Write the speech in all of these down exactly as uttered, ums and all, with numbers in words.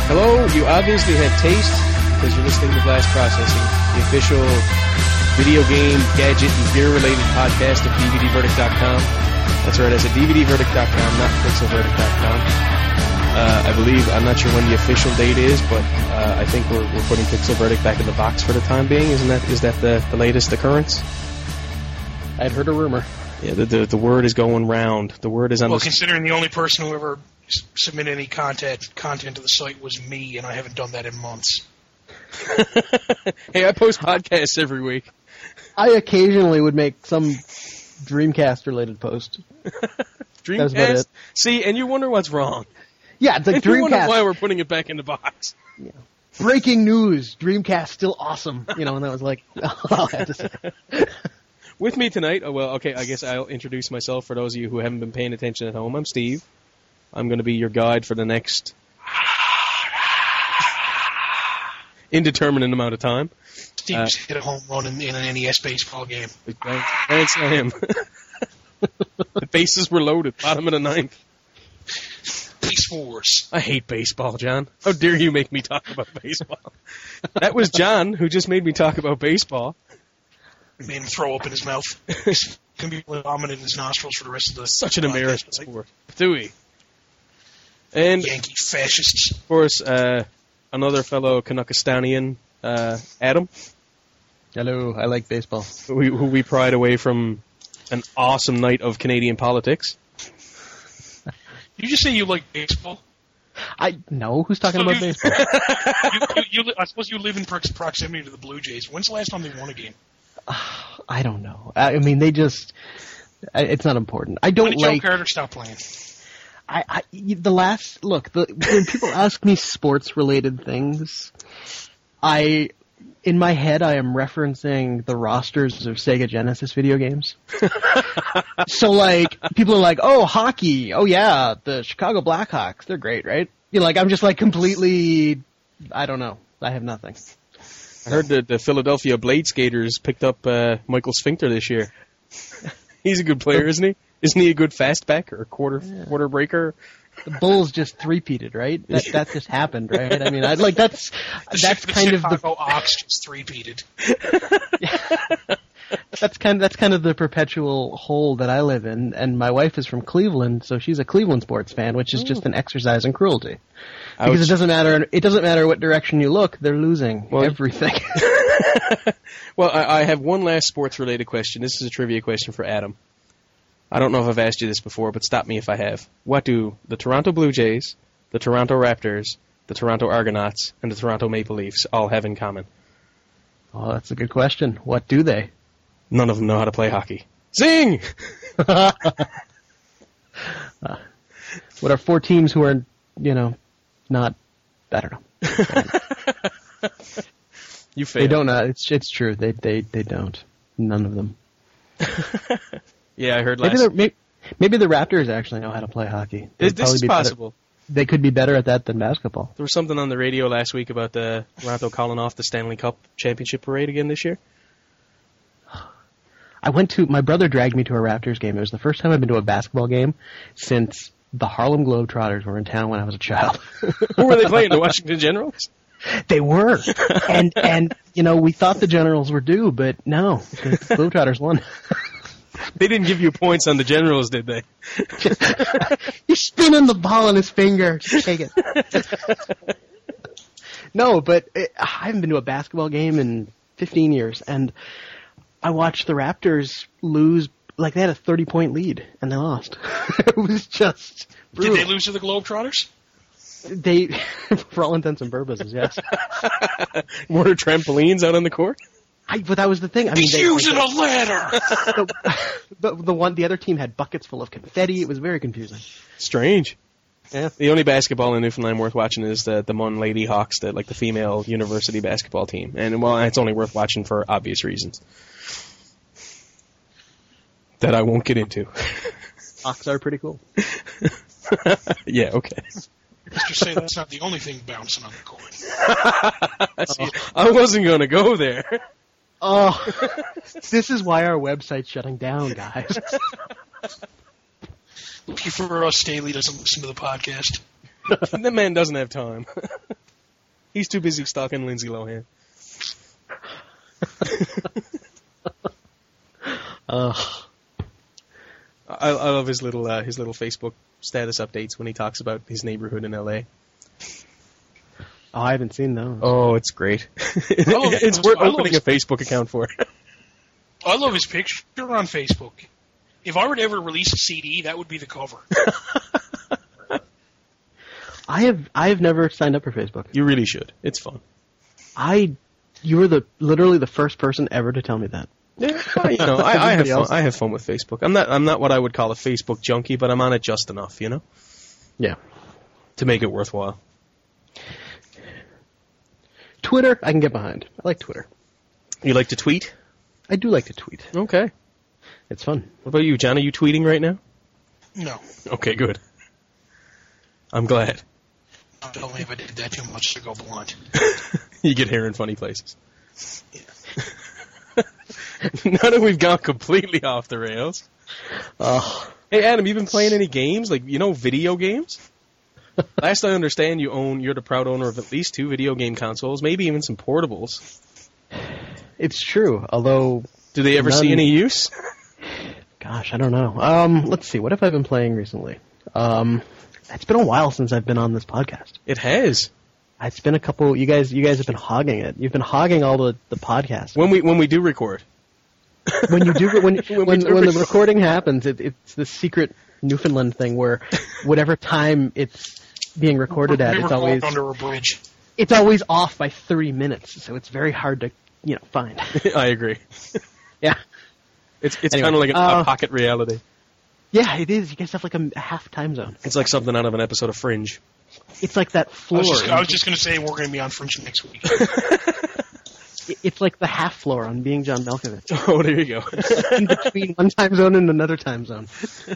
Hello, you obviously have taste because you're listening to Blast Processing, the official video game, gadget, and beer-related podcast of D V D Verdict dot com. That's right, it's at D V D Verdict dot com, not Pixel Verdict dot com. Uh, I believe, I'm not sure when the official date is, but uh, I think we're, we're putting Pixel Verdict back in the box for the time being. Isn't that, is that the, the latest occurrence? I'd heard a rumor. Yeah, the, the the word is going round. The word is on well, the... Well, considering the only person who ever s- submitted any content content to the site was me, and I haven't done that in months. Hey, I post podcasts every week. I occasionally would make some Dreamcast-related post. Dreamcast? See, and you wonder what's wrong. Yeah, it's like and Dreamcast. You wonder why we're putting it back in the box. Yeah. Breaking news, Dreamcast still awesome. You know, and that was like, all I had to say. With me tonight, oh, well, okay, I guess I'll introduce myself for those of you who haven't been paying attention at home. I'm Steve. I'm going to be your guide for the next indeterminate amount of time. Steve uh, hit a home run in, in an N E S baseball game. Grand slam. The bases were loaded, bottom of the ninth. Base Wars. I hate baseball, John. How dare you make me talk about baseball? That was John who just made me talk about baseball. Made him throw up in his mouth. He's going to be vomiting in his nostrils for the rest of the... Such an American sport. Do we? And, Yankee fascists. Of course, uh, another fellow Canuckistanian, uh, Adam. Hello, I like baseball. Who we, who we pried away from an awesome night of Canadian politics. Did you just say you like baseball? I no. Who's talking so about you, baseball? you, you, you, I suppose you live in proximity to the Blue Jays. When's the last time they won a game? Uh, I don't know. I mean, they just... It's not important. I don't when did like... Joe Carter stop playing? I, I the last... Look, the, when people ask me sports-related things, I... In my head, I am referencing the rosters of Sega Genesis video games. So, like, people are like, oh, hockey. Oh, yeah, the Chicago Blackhawks. They're great, right? You know, like, I'm just, like, completely... I don't know. I have nothing. I heard that the Philadelphia Blade Skaters picked up uh, Michael Sphincter this year. He's a good player, isn't he? Isn't he a good fastback or quarter yeah. quarter breaker? The Bulls just three-peated, right? That that just happened, right? I mean, I like that's the that's the kind Chicago of the Ox just three-peated. That's kind of, that's kind of the perpetual hole that I live in, and my wife is from Cleveland, so she's a Cleveland sports fan, which is just an exercise in cruelty. Ouch. Because it doesn't matter. It doesn't matter what direction you look; they're losing well, everything. Well, I, I have one last sports-related question. This is a trivia question for Adam. I don't know if I've asked you this before, but stop me if I have. What do the Toronto Blue Jays, the Toronto Raptors, the Toronto Argonauts, and the Toronto Maple Leafs all have in common? Oh, that's a good question. What do they? None of them know how to play hockey. Zing! uh, what are four teams who are, you know, not, I don't know. You failed. They don't know. It's it's true. They they they don't. None of them. Yeah, I heard last... Maybe, maybe, maybe the Raptors actually know how to play hockey. This, this is possible. Better. They could be better at that than basketball. There was something on the radio last week about the Toronto calling off the Stanley Cup championship parade again this year. I went to... My brother dragged me to a Raptors game. It was the first time I've been to a basketball game since the Harlem Globetrotters were in town when I was a child. Who were they playing? The Washington Generals? They were. And, and you know, we thought the Generals were due, but no. The Globetrotters won. They didn't give you points on the Generals, did they? You're spinning the ball in his finger. Just take it. No, but it, I haven't been to a basketball game in fifteen years, and I watched the Raptors lose. Like, they had a thirty-point lead, and they lost. It was just brutal. Did they lose to the Globetrotters? They, for all intents and purposes, yes. Were there trampolines out on the court? I, but that was the thing. I mean, He's they, using like, a ladder. The, the, the one, the other team had buckets full of confetti. It was very confusing. Strange. Yeah. The only basketball in Newfoundland worth watching is the the Mun Lady Hawks, the, like the female university basketball team, and well, it's only worth watching for obvious reasons that I won't get into. Hawks are pretty cool. Yeah. Okay. Let's just say that's not the only thing bouncing on the court. See, I wasn't going to go there. Oh, this is why our website's shutting down, guys. Lucky for us, Staley doesn't listen to the podcast. The man doesn't have time. He's too busy stalking Lindsay Lohan. uh, I, I love his little uh, his little Facebook status updates when he talks about his neighborhood in L A. Oh, I haven't seen those. Oh, it's great. love it. It's worth I love opening his- a Facebook account for. I love his picture on Facebook. If I were to ever release a C D, that would be the cover. I have I have never signed up for Facebook. You really should. It's fun. I you were the literally the first person ever to tell me that. Yeah, well, you know, I, I have Everybody fun. else- I have fun with Facebook. I'm not. I'm not what I would call a Facebook junkie, but I'm on it just enough, you know, Yeah. to make it worthwhile. Twitter, I can get behind. I like Twitter. You like to tweet? I do like to tweet. Okay. It's fun. What about you, John? Are you tweeting right now? No. Okay, good. I'm glad. Don't tell me if I did that too much to go blunt. You get hair in funny places. Now that we've gone completely off the rails. Oh, Hey, Adam, you been playing any games? Like, you know, video games? Last I understand, you own, you're the proud owner of at least two video game consoles, maybe even some portables. it's true. Although, Do they ever None. see any use? gosh, I don't know. Um, let's see. What have I been playing recently? Um, it's been a while since I've been on this podcast. It has. It's been a couple. You guys, you guys have been hogging it. You've been hogging all the the podcasts. When we when we do record. When you do, when When we when, do when the record. recording happens, it, it's the secret Newfoundland thing where whatever time it's being recorded at, We it's were always under a bridge. it's always off by three minutes. So it's very hard to you know find. I agree. Yeah, It's it's Anyway, kind of like a, uh, a pocket reality. yeah, it is. You guys have like a, a half time zone. It's like something out of an episode of Fringe. It's like that I floor. was just, in- I was just going to say we're going to be on Fringe next week. it- it's like the half floor on Being John Malkovich. Oh, there you go. In between one time zone and another time zone.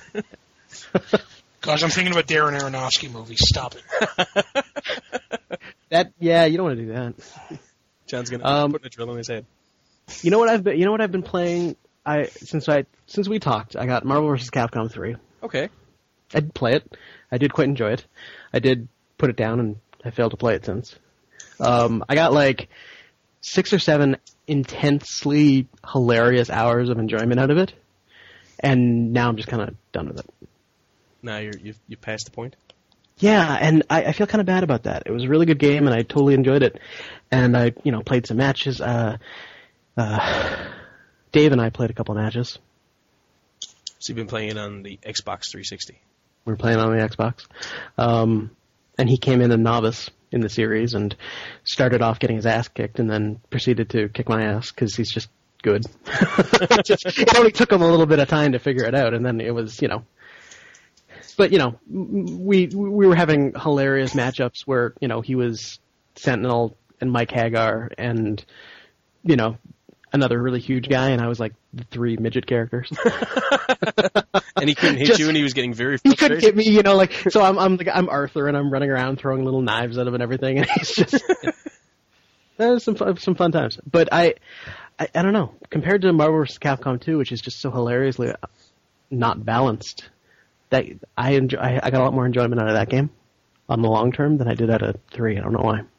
Gosh, I'm thinking about Darren Aronofsky movies. Stop it. That yeah, you don't want to do that. John's gonna Um, put a drill in his head. You know what I've been you know what I've been playing I since I since we talked, I got Marvel versus. Capcom three. Okay. I did play it. I did quite enjoy it. I did put it down and I failed to play it since. Um, I got like six or seven intensely hilarious hours of enjoyment out of it. And now I'm just kind of done with it. Now you're you've you passed the point. Yeah, and I, I feel kind of bad about that. It was a really good game, and I totally enjoyed it. And I, you know, played some matches. Uh, uh, Dave and I played a couple matches. So you've been playing on the Xbox three sixty. We were playing on the Xbox. Um, and he came in a novice in the series and started off getting his ass kicked, and then proceeded to kick my ass because he's just good. Just, it only took him a little bit of time to figure it out, and then it was, you know. But, you know, we we were having hilarious matchups where, you know, he was Sentinel and Mike Hagar and, you know, another really huge guy, and I was like the three midget characters. And he couldn't hit Just- you, and he was getting very He frustrated. couldn't hit me, you know, like, so I'm I'm like, I'm Arthur, and I'm running around throwing little knives at him and everything, and he's just, that was some fun, some fun times. But I, I, I don't know, compared to Marvel versus. Capcom two, which is just so hilariously not balanced, that I enjoy, I, I got a lot more enjoyment out of that game on the long term than I did out of three. I don't know why.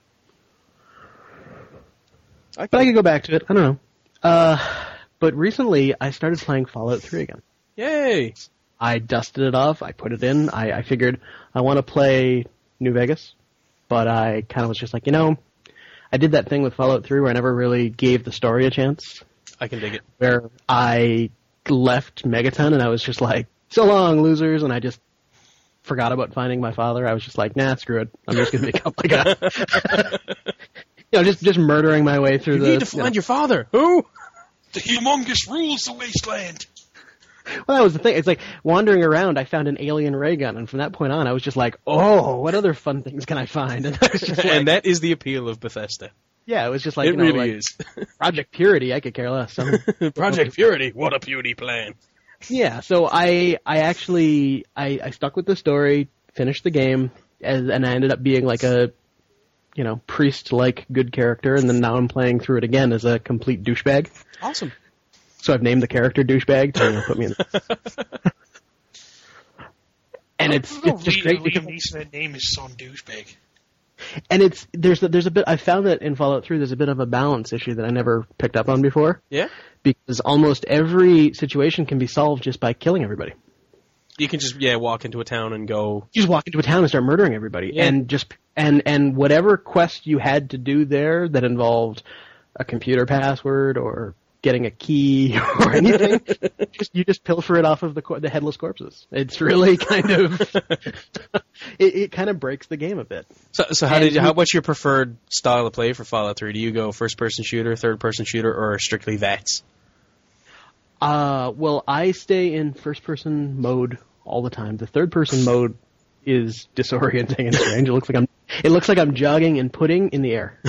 I But I could go back to it. I don't know. Uh, but recently, I started playing Fallout three again. Yay! I dusted it off. I put it in. I, I figured I want to play New Vegas, but I kind of was just like, you know, I did that thing with Fallout three where I never really gave the story a chance, I can dig it. where I left Megaton and I was just like, so long, losers, and I just forgot about finding my father. I was just like, nah, screw it. I'm just going to become like a... you know, just, just murdering my way through You the... need to find you know, your father. Who? The humongous rules the wasteland. Well, that was the thing. It's like, wandering around, I found an alien ray gun, and from that point on, I was just like, oh, what other fun things can I find? And I was just like, And that is the appeal of Bethesda. yeah, it was just like, It you know, really like, is. Project Purity, I could care less. I'm- Project Purity. What a Purity plan. yeah, so I I actually, I, I stuck with the story, finished the game, as, and I ended up being like a, you know, priest-like good character, and then now I'm playing through it again as a complete douchebag. Awesome. So I've named the character douchebag to, you know, put me in. And it's, I don't know it's just if great Liam because Neeson, that name is some douchebag. and it's there's a, there's a bit I found that in Fallout three there's a bit of a balance issue that I never picked up on before. Yeah, because almost every situation can be solved just by killing everybody. You can just yeah walk into a town and go. You just walk into a town and start murdering everybody, yeah. and just and and whatever quest you had to do there that involved a computer password or getting a key or anything, just you just pilfer it off of the the headless corpses. It's really kind of it, it kind of breaks the game a bit. So, so how and did you, how what's your preferred style of play for Fallout three? Do you go first person shooter, third person shooter, or strictly V A T S? Uh, well, I stay in first person mode all the time. The third person mode is disorienting and strange. It looks like I'm it looks like I'm jogging and pudding in the air.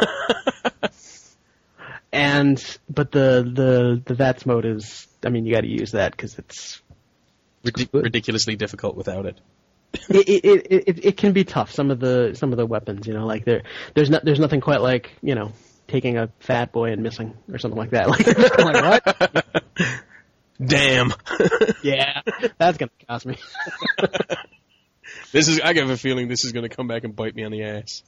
And but the the the V A T S mode is, I mean, you got to use that because it's Ridic- ridiculously difficult without it. it, it, it it it can be tough. Some of the some of the weapons, you know, like there there's not there's nothing quite like, you know, taking a fat boy and missing or something like that. Like, just like what? Damn. Yeah, that's gonna cost me. This is. I have a feeling this is going to come back and bite me on the ass.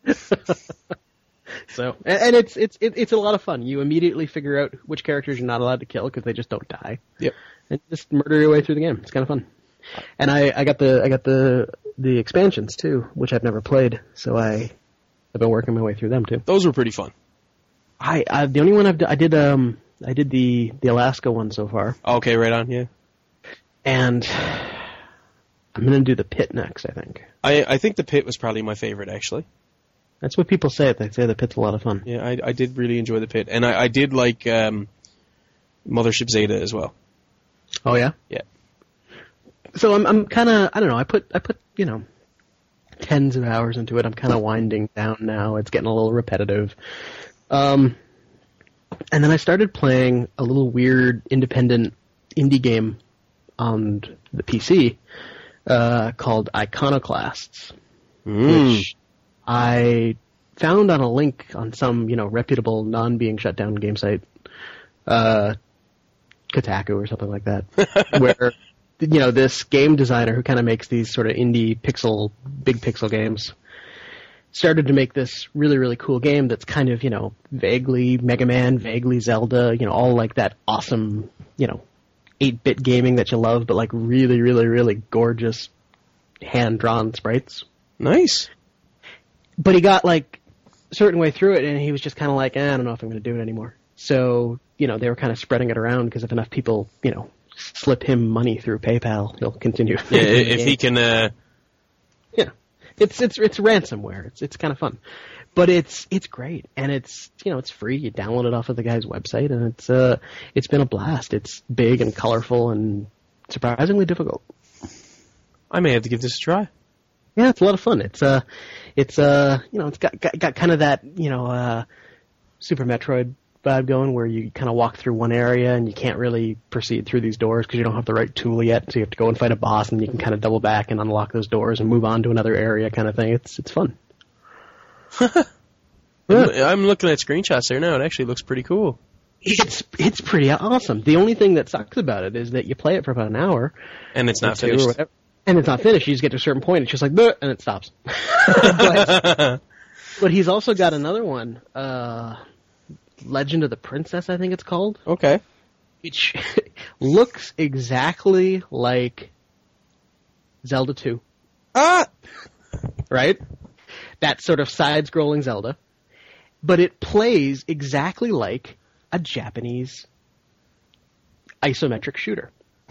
So, and, and it's it's it, it's a lot of fun. You immediately figure out which characters you're not allowed to kill because they just don't die. Yep. And just murder your way through the game. It's kind of fun. And I, I got the I got the the expansions too, which I've never played. So I I've been working my way through them too. Those were pretty fun. I, I the only one I've d- I did um I did the the Alaska one so far. Okay, right on. Yeah. And I'm gonna do the Pit next. I think. I I think the Pit was probably my favorite actually. That's what people say. They say the Pit's a lot of fun. Yeah, I, I did really enjoy the Pit, and I, I did like um, Mothership Zeta as well. Oh yeah. Yeah. So I'm I'm kind of I don't know. I put I put you know tens of hours into it. I'm kind of winding down now. It's getting a little repetitive. Um, and then I started playing a little weird independent indie game on the P C uh, called Iconoclasts, Mm. which I found on a link on some, you know, reputable, non-being shut down game site, uh, Kotaku or something like that, where, you know, this game designer who kind of makes these sort of indie pixel, big pixel games, started to make this really, really cool game that's kind of, you know, vaguely Mega Man, vaguely Zelda, you know, all like that awesome, you know, eight-bit gaming that you love, but like really, really, really gorgeous hand-drawn sprites. Nice. But he got, like, a certain way through it, and he was just kind of like, eh, I don't know if I'm going to do it anymore. So, you know, they were kind of spreading it around, because if enough people, you know, slip him money through PayPal, he'll continue. Yeah, if he can... Uh... Yeah. It's it's it's ransomware. It's it's kind of fun. But it's it's great, and it's, you know, it's free. You download it off of the guy's website, and it's uh it's been a blast. It's big and colorful and surprisingly difficult. I may have to give this a try. Yeah, it's a lot of fun. It's uh, it's uh, you know, it's got got, got kind of that, you know, uh, Super Metroid vibe going, where you kind of walk through one area and you can't really proceed through these doors because you don't have the right tool yet. So you have to go and fight a boss, and you can kind of double back and unlock those doors and move on to another area, kind of thing. It's it's fun. I'm, I'm looking at screenshots there now. It actually looks pretty cool. It's it's pretty awesome. The only thing that sucks about it is that you play it for about an hour, and it's not two or finished. whatever. And it's not finished. You just get to a certain point. It's just like, bleh, and it stops. but, but he's also got another one, uh, Legend of the Princess, I think it's called. Okay. Which looks exactly like Zelda two. Ah! Right? That sort of side-scrolling Zelda. But it plays exactly like a Japanese isometric shooter.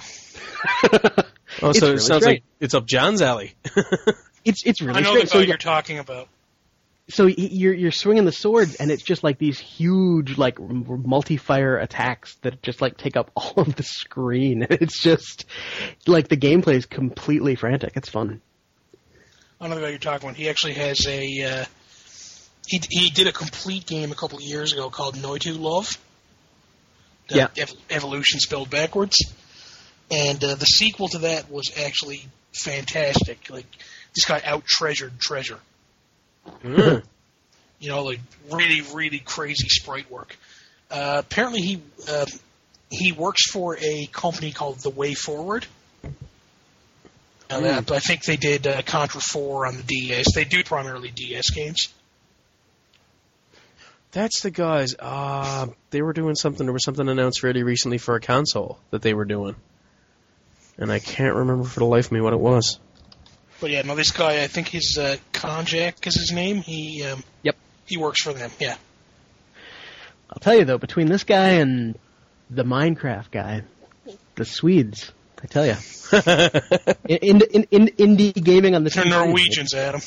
Oh, It's so really it sounds great. like it's up John's alley. It's it's really I know straight. the So guy you you're got- talking about. So y- you're you're swinging the swords, and it's just like these huge, like m- multi-fire attacks that just like take up all of the screen. It's just like the gameplay is completely frantic. It's fun. I know the guy you're talking about. He actually has a. Uh, he he did a complete game a couple of years ago called Noitu Love. The Yeah. Ev- Evolution spelled backwards, and uh, the sequel to that was actually fantastic. Like this guy out treasured treasure. Mm. You know, like really, really crazy sprite work. Uh, apparently, he uh, he works for a company called The Way Forward, that, but I think they did uh, Contra four on the D S. They do primarily D S games. That's the guys. Uh, they were doing something. There was something announced fairly recently for a console that they were doing. And I can't remember for the life of me what it was. But yeah, no, this guy, I think his uh, Konjak is his name. He um, Yep. He works for them, yeah. I'll tell you, though, between this guy and the Minecraft guy, the Swedes, I tell you. in, in, in, indie gaming on the They're Norwegians, Adam.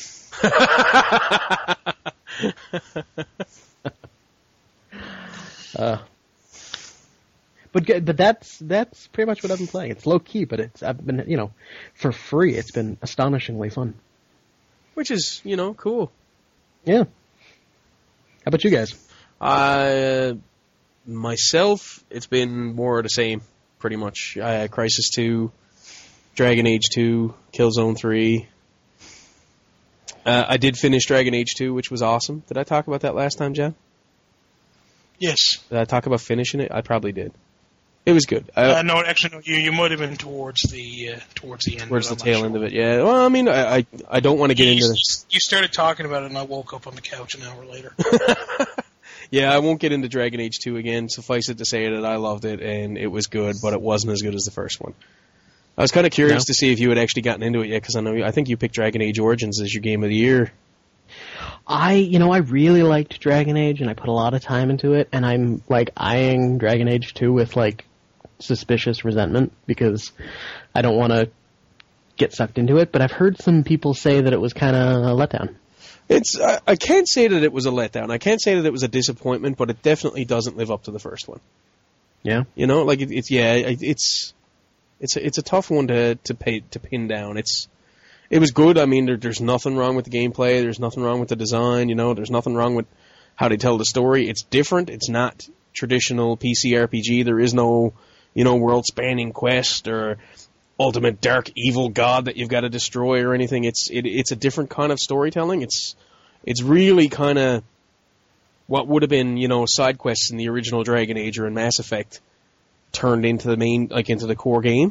uh, but but that's that's pretty much what I've been playing. It's low key, but it's I've been you know for free. It's been astonishingly fun. Which is you know cool. Yeah. How about you guys? Uh, myself, it's been more of the same, pretty much. Uh, Crysis two, Dragon Age two, Killzone three. Uh, I did finish Dragon Age two, which was awesome. Did I talk about that last time, John? Yes. Did I talk about finishing it? I probably did. It was good. I, uh, no, actually, no. You you might have been towards the uh, towards the end. Towards the tail sure. end of it, yeah. Well, I mean, I I, I don't want to get you, into this. You started talking about it, and I woke up on the couch an hour later. Yeah, I won't get into Dragon Age two again. Suffice it to say that I loved it, and it was good, but it wasn't as good as the first one. I was kind of curious no. to see if you had actually gotten into it yet, because I know I think you picked Dragon Age Origins as your game of the year. I, you know, I really liked Dragon Age, and I put a lot of time into it, and I'm, like, eyeing Dragon Age two with, like, suspicious resentment, because I don't want to get sucked into it, but I've heard some people say that it was kind of a letdown. It's I, I can't say that it was a letdown. I can't say that it was a disappointment, but it definitely doesn't live up to the first one. Yeah. You know, like, it, it's, yeah, it, it's... It's a, it's a tough one to to pay, to pin down. It's it was good. I mean, there, there's nothing wrong with the gameplay. There's nothing wrong with the design. You know, there's nothing wrong with how they tell the story. It's different. It's not traditional P C R P G. There is no you know world-spanning quest or ultimate dark evil god that you've got to destroy or anything. It's it, it's a different kind of storytelling. It's it's really kind of what would have been you know side quests in the original Dragon Age or in Mass Effect. Turned into the main, like into the core game,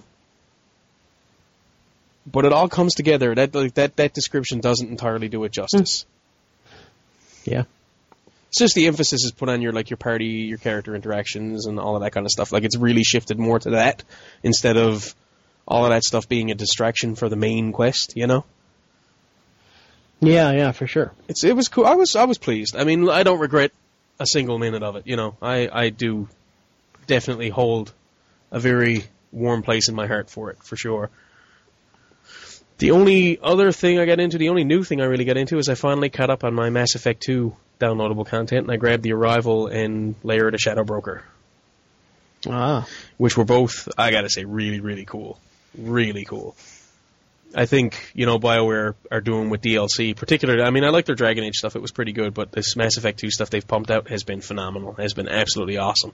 but it all comes together. That like, that that description doesn't entirely do it justice. Yeah, it's just the emphasis is put on your like your party, your character interactions, and all of that kind of stuff. Like it's really shifted more to that instead of all of that stuff being a distraction for the main quest. You know? Yeah, yeah, for sure. It's it was cool. I was I was pleased. I mean, I don't regret a single minute of it. You know, I I do. Definitely hold a very warm place in my heart for it, for sure. The only other thing I got into, the only new thing I really got into is I finally caught up on my Mass Effect two downloadable content, and I grabbed The Arrival and Lair of the Shadow Broker. Ah. Which were both, I gotta say, really, really cool. Really cool. I think, you know, BioWare are doing with D L C, particularly, I mean, I like their Dragon Age stuff, it was pretty good, but this Mass Effect two stuff they've pumped out has been phenomenal, has been absolutely awesome.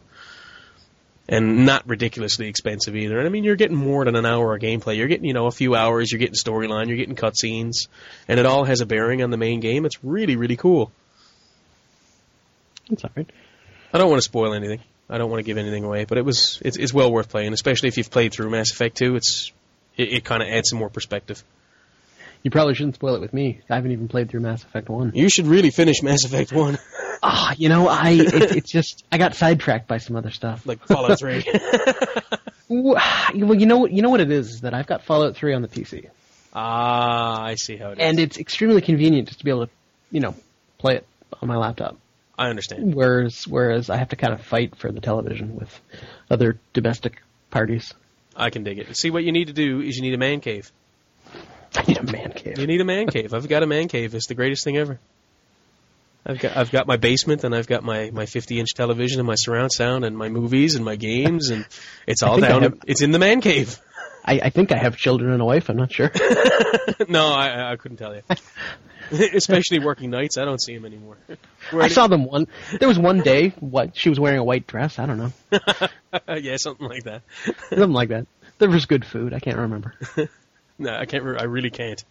And not ridiculously expensive either. And I mean, you're getting more than an hour of gameplay. You're getting, you know, a few hours. You're getting storyline. You're getting cutscenes, and it all has a bearing on the main game. It's really, really cool. That's all right. I don't want to spoil anything. I don't want to give anything away, but it was it's, it's well worth playing, especially if you've played through Mass Effect two. It's it, it kind of adds some more perspective. You probably shouldn't spoil it with me. I haven't even played through Mass Effect one. You should really finish Mass Effect one. Ah, you know, I it, it's just I got sidetracked by some other stuff, like Fallout three. Well, you know, you know what it is, is that I've got Fallout three on the P C. Ah, I see how it is. And it's extremely convenient just to be able to, you know, play it on my laptop. I understand. Whereas, whereas I have to kind of fight for the television with other domestic parties. I can dig it. See, what you need to do is you need a man cave. I need a man cave. You need a man cave. I've got a man cave. It's the greatest thing ever. I've got I've got my basement, and I've got my, my fifty-inch television and my surround sound and my movies and my games, and it's all down. Have, it's in the man cave. I, I think I have children and a wife. I'm not sure. No, I I couldn't tell you. Especially working nights, I don't see them anymore. Where I saw them one. There was one day. What she was wearing a white dress. I don't know. Yeah, something like that. Something like that. There was good food. I can't remember. No, I can't. Re- I really can't.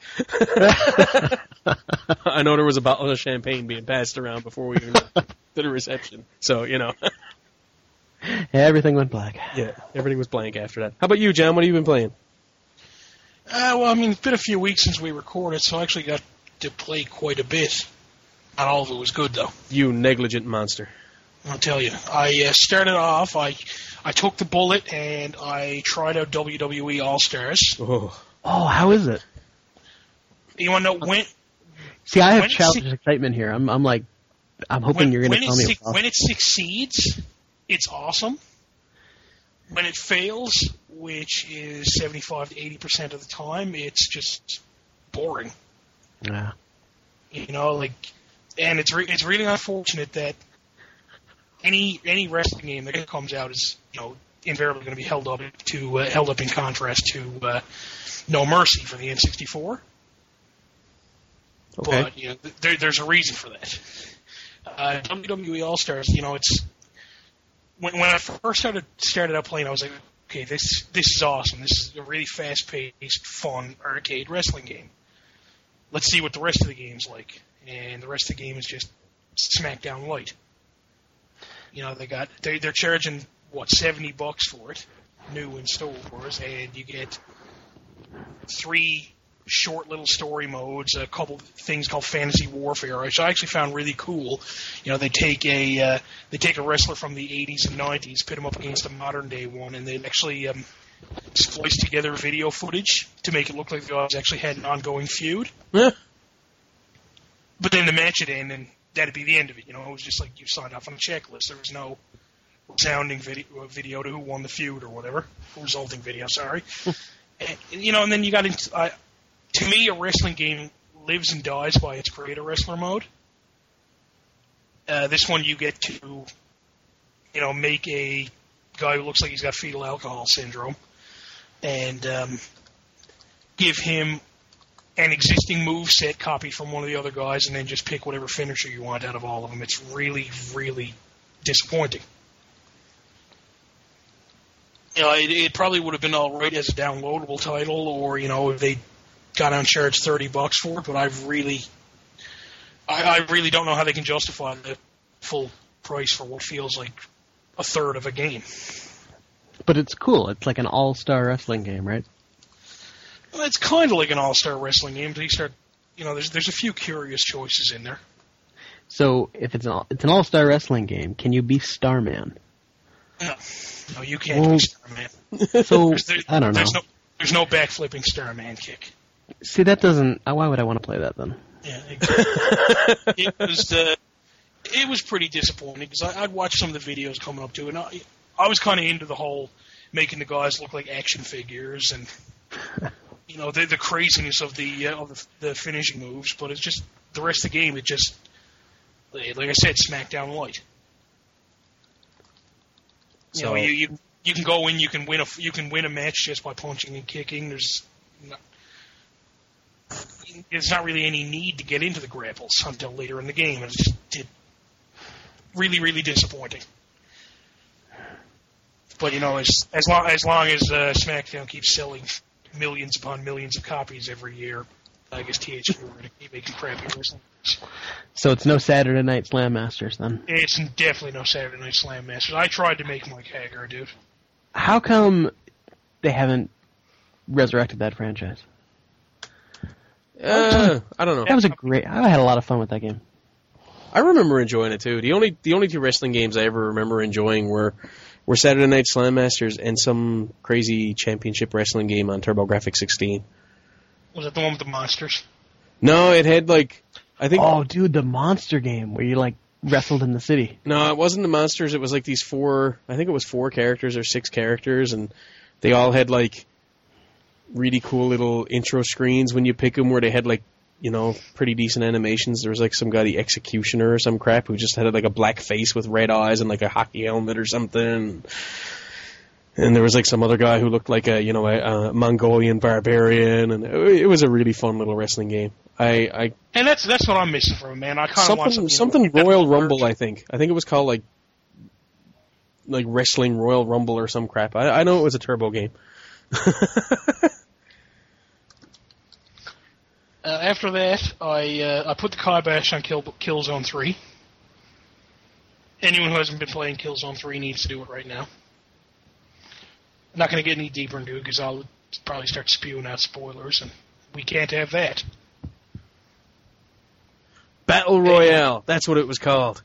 I know there was a bottle of champagne being passed around before we even did the reception. So you know, everything went black. Yeah, everything was blank after that. How about you, John? What have you been playing? Uh, well, I mean, it's been a few weeks since we recorded, so I actually got to play quite a bit. Not all of it was good, though. You negligent monster. I'll tell you. I uh, started off, I I took the bullet, and I tried out W W E All-Stars. Oh, Oh, how is it? You want to know when... See, I have when childish su- excitement here. I'm, I'm like, I'm hoping when, you're going when to it tell me. su- about- when it succeeds, it's awesome. When it fails, which is seventy-five to eighty percent of the time, it's just boring. Yeah. You know, like, and it's re- it's really unfortunate that any any wrestling game that comes out is, you know, invariably going to be held up to uh, held up in contrast to uh, No Mercy for the N sixty-four. Okay. But, you know, th- there, there's a reason for that. Uh, W W E All-Stars, you know, it's when when I first started started out playing, I was like, okay, this this is awesome. This is a really fast-paced, fun arcade wrestling game. Let's see what the rest of the game's like. And the rest of the game is just SmackDown light. You know, they got they they're charging what seventy bucks for it, new in stores, and you get three short little story modes, a couple things called Fantasy Warfare, which I actually found really cool. You know, they take a uh, they take a wrestler from the eighties and nineties, pit him up against a modern day one, and they actually um, splice together video footage to make it look like the guys actually had an ongoing feud. yeah. But then the match would end, and that'd be the end of it. You know, it was just like you signed off on a checklist. There was no resounding video, video to who won the feud or whatever, resulting video. Sorry, and, you know, and then you got into. Uh, to me, a wrestling game lives and dies by its creator wrestler mode. Uh, this one, you get to, you know, make a guy who looks like he's got fetal alcohol syndrome, and um, give him an existing moveset copied from one of the other guys, and then just pick whatever finisher you want out of all of them. It's really, really disappointing. You know, it, it probably would have been all right as a downloadable title, or, you know, if they got on charge thirty bucks for it, but I've really, I, I really don't know how they can justify the full price for what feels like a third of a game. But it's cool. It's like an all-star wrestling game, right? Well, it's kind of like an all-star wrestling game. But you start, you know, there's there's a few curious choices in there. So if it's an all, it's an all-star wrestling game, can you be Starman? No, no, you can't Well, be Starman. So There's, there, I don't know. There's no there's no backflipping Starman kick. See, that doesn't. Why would I want to play that then? Yeah, exactly. it was uh, it was pretty disappointing because I'd watch some of the videos coming up to it, and I, I was kind of into the whole making the guys look like action figures and you know the, the craziness of the uh, of the, the finishing moves, but it's just the rest of the game. It just like I said, SmackDown light. You So, know, you, you you can go in, you can win a you can win a match just by punching and kicking. There's not, there's not really any need to get into the grapples until later in the game. It's just it, really, really disappointing. But you know, as as long as long as uh, SmackDown keeps selling millions upon millions of copies every year, I guess T H Q are going to keep making crappy wrestling. So it's no Saturday Night Slam Masters then? It's definitely no Saturday Night Slam Masters. I tried to make Mike Hagar, dude. How come they haven't resurrected that franchise? Uh, I don't know. That was a great. I had a lot of fun with that game. I remember enjoying it too. The only the only two wrestling games I ever remember enjoying were were Saturday Night Slam Masters and some crazy championship wrestling game on TurboGrafx sixteen. Was it the one with the monsters? No, it had like I think. Oh, dude, the monster game where you like wrestled in the city. No, it wasn't the monsters. It was like these four. I think it was four characters or six characters, and they all had like really cool little intro screens when you pick them, where they had like, you know, pretty decent animations. There was like some guy, the Executioner or some crap, who just had like a black face with red eyes and like a hockey helmet or something. And there was like some other guy who looked like a, you know, a, a Mongolian barbarian, and it, it was a really fun little wrestling game. I, I And that's that's what I'm missing from it, man. I kind of want something something, something Royal Rumble. I think I think it was called like like Wrestling Royal Rumble or some crap. I, I know it was a turbo game. Uh, after that, I uh, I put the kibosh on Kill, Killzone three. Anyone who hasn't been playing Killzone three needs to do it right now. I'm not going to get any deeper into it because I'll probably start spewing out spoilers, and we can't have that. Battle Royale. That's what it was called.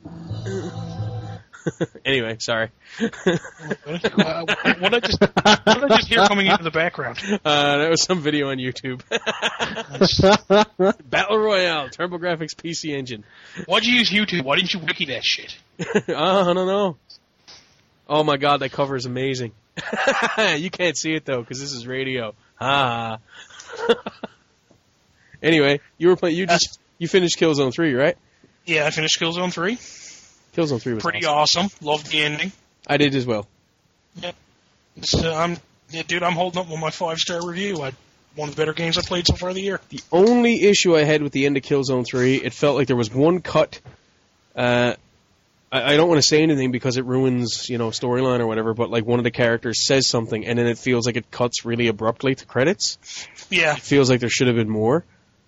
Anyway, sorry. uh, what did I just what did I just hear coming into the background? Uh, that was some video on YouTube. Battle Royale, TurboGrafx P C Engine. Why'd you use YouTube? Why didn't you wiki that shit? uh, I don't know. Oh my god, that cover is amazing. You can't see it though, because this is radio. Ah. Anyway, you were playing. You just you finished Killzone three, right? Yeah, I finished Killzone three. Killzone three was pretty awesome. awesome. Loved the ending. I did as well. Yeah, uh, I'm, yeah, dude, I'm holding up with my five star review. I, one of the better games I played so far of the year. The only issue I had with the end of Killzone three, it felt like there was one cut. Uh, I, I don't want to say anything because it ruins, you know, storyline or whatever. But like one of the characters says something, and then it feels like it cuts really abruptly to credits. Yeah, it feels like there should have been more.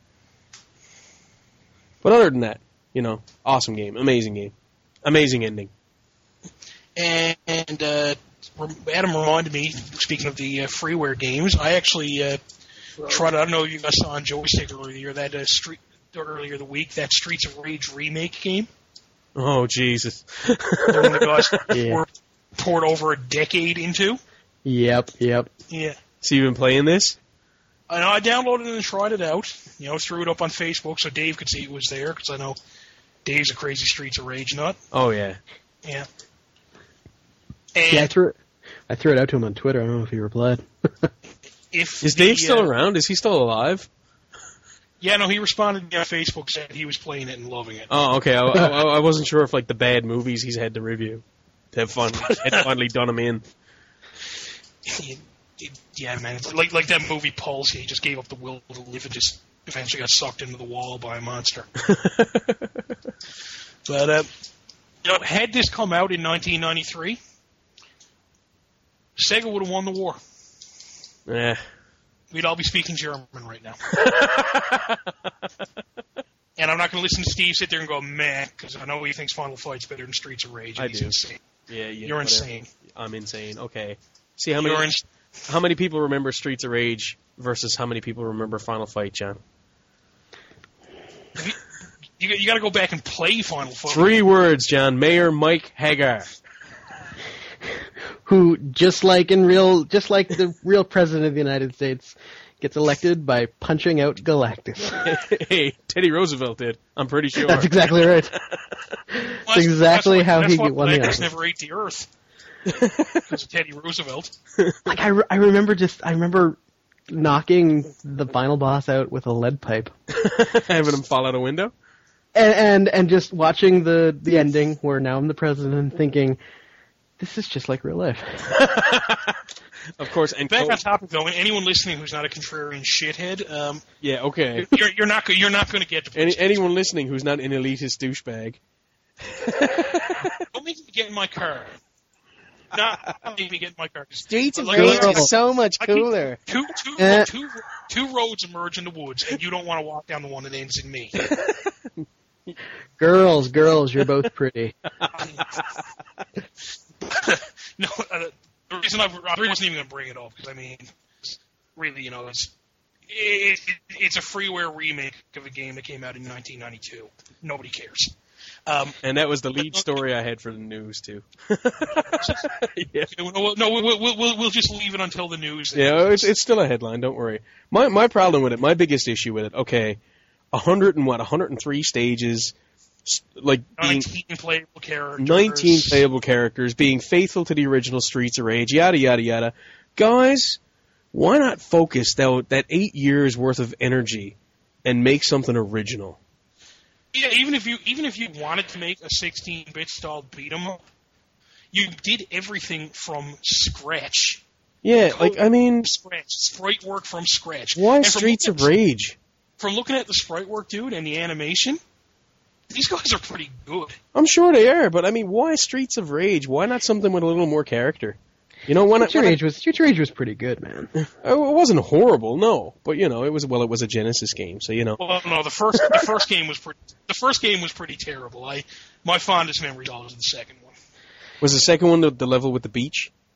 But other than that, you know, awesome game, amazing game. Amazing ending. And, and uh, Adam reminded me, speaking of the uh, freeware games, I actually uh, tried, I don't know if you guys saw on Joystick earlier, that uh, street, earlier the week, that Streets of Rage remake game. Oh, Jesus. The one the guys yeah. poured, poured over a decade into. Yep, yep. Yeah. So you've been playing this? I know, I downloaded it and tried it out. You know, threw it up on Facebook so Dave could see it was there, because I know Dave's a crazy Streets of Rage nut. Oh, yeah. Yeah. And yeah, I threw it. I threw it out to him on Twitter. I don't know if he replied. if Is the, Dave still uh, around? Is he still alive? Yeah, no, he responded on Facebook, said he was playing it and loving it. Oh, okay. I, I, I wasn't sure if like the bad movies he's had to review have finally, had finally done him in. Yeah, man. It's like like that movie Pulse. He just gave up the will to live and just eventually got sucked into the wall by a monster. But uh, you know, had this come out in nineteen ninety-three, Sega would have won the war. Yeah. We'd all be speaking German right now. And I'm not going to listen to Steve sit there and go, meh, because I know he thinks Final Fight's better than Streets of Rage. And I he's do. insane. Yeah, yeah. You're whatever. insane. I'm insane. Okay. See how many You're in- how many people remember Streets of Rage versus how many people remember Final Fight, John? You, you, you got to go back and play Final Fight. Three words, John. Mayor Mike Hagar. Who, just like in real, just like the real president of the United States, gets elected by punching out Galactus. Hey, Teddy Roosevelt did. I'm pretty sure. That's exactly right. That's exactly that's how why, he that's won why the Galactus office. never ate the Earth. Because of Teddy Roosevelt. Like I, re- I remember just, I remember knocking the final boss out with a lead pipe. Having him fall out a window? And, and and just watching the, the ending where now I'm the president and thinking, this is just like real life. Of course. And Back Cole- on topic though, anyone listening who's not a contrarian shithead, um, yeah, okay. you're, you're not go- you're not going to get to. Any, anyone listening who's not an elitist douchebag. Don't make me get in my car. Not don't make me get in my car. Streets of Like, Rage like, is so much I keep- cooler. Two two Eh. two two roads emerge in the woods, and you don't want to walk down the one that ends in me. Girls, girls, you're both pretty. No, uh, the reason I, I wasn't even going to bring it up because I mean, it's really, you know, it's it, it, it's a freeware remake of a game that came out in nineteen ninety-two. Nobody cares. Um, And that was the lead story I had for the news, too. Yeah, no, no we'll, we'll, we'll, we'll just leave it until the news. yeah it's, it's still a headline, don't worry. My my problem with it, my biggest issue with it, okay, one hundred and what, one hundred three stages, s- like being nineteen playable characters. nineteen playable characters, being faithful to the original Streets of Rage, yada, yada, yada. Guys, why not focus that, that eight years worth of energy and make something original? Yeah, even if you even if you wanted to make a sixteen-bit style beat 'em up, you did everything from scratch. Yeah, Code like, I mean, from scratch, sprite work from scratch. why And from Streets of looking at- Rage? From looking at the sprite work, dude, and the animation, these guys are pretty good. I'm sure they are, but I mean, why Streets of Rage? Why not something with a little more character? You know, when Streets of I, when Rage was Streets of Rage was pretty good, man. I, it wasn't horrible, no, but you know, it was well, it was a Genesis game, so you know. Well, no, the first the first game was pretty, the first game was pretty terrible. I my fondest memory is always the second one. Was the second one the, the level with the beach?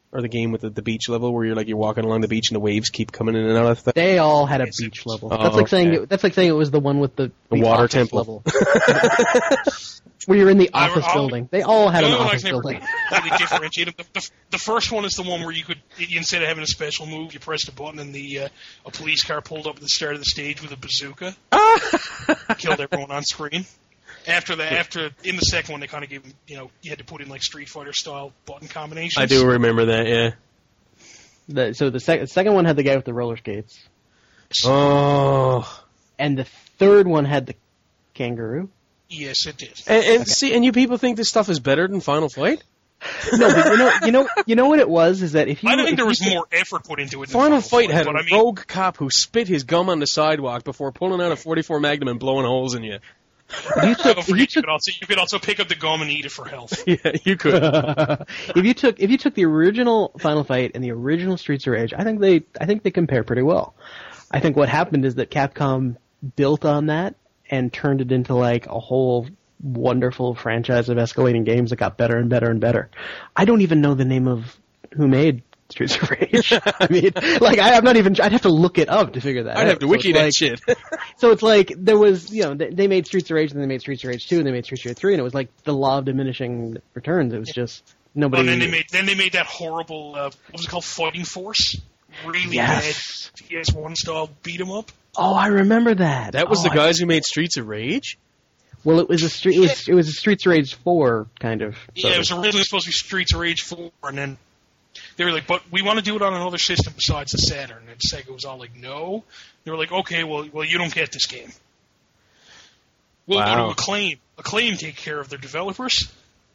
Or the game with the, the beach level where you're like you're walking along the beach and the waves keep coming in and out of the They all had a beach level. Oh, that's like saying okay. it, that's like saying it was the one with the, The the water office temple. level. Where you're in the I- office I'll- building. They all had The an only one office I've never building. really differentiated. The, the, the first one is the one where you could, instead of having a special move, you pressed a button and the uh, a police car pulled up at the start of the stage with a bazooka, killed everyone on screen. After that, after in the second one, they kind of gave you know you had to put in like Street Fighter style button combinations. I do remember that, yeah. The, so the sec- second one had the guy with the roller skates, Oh. and the third one had the kangaroo. Yes, it did. And, and see, and you people think this stuff is better than Final Fight? No, but you know, you know, you know what it was is that if you I don't think if there you was took- more effort put into it. Than Final Fight had but a I mean, rogue cop who spit his gum on the sidewalk before pulling out a forty-four Magnum and blowing holes in you. if you took don't if forget you you took could also you could also pick up the gum and eat it for health. Yeah, you could. if you took if you took the original Final Fight and the original Streets of Rage, I think they I think they compare pretty well. I think what happened is that Capcom built on that and turned it into like a whole wonderful franchise of escalating games that got better and better and better. I don't even know the name of who made Streets of Rage. I mean, like I, I'm not even. I'd have to look it up to figure that out. I'd have to So wiki it's that like- shit. So it's like there was, you know, they, they made Streets of Rage, and then they made Streets of Rage two, and they made Streets of Rage three, and it was like the law of diminishing returns. It was just nobody. And then they made then they made that horrible uh, what was it called, Fighting Force? Really Yes. bad P S one style beat 'em up. Oh, I remember that. That was Oh, the I- guys who made Streets of Rage? Well, it was a street. It was, it was a Streets of Rage four kind of. Yeah, it was originally supposed to be Streets of Rage four, and then they were like, "But we want to do it on another system besides the Saturn." And Sega was all like, "No." They were like, "Okay, well, well, you don't get this game. We'll Wow. go to Acclaim. Acclaim take care of their developers."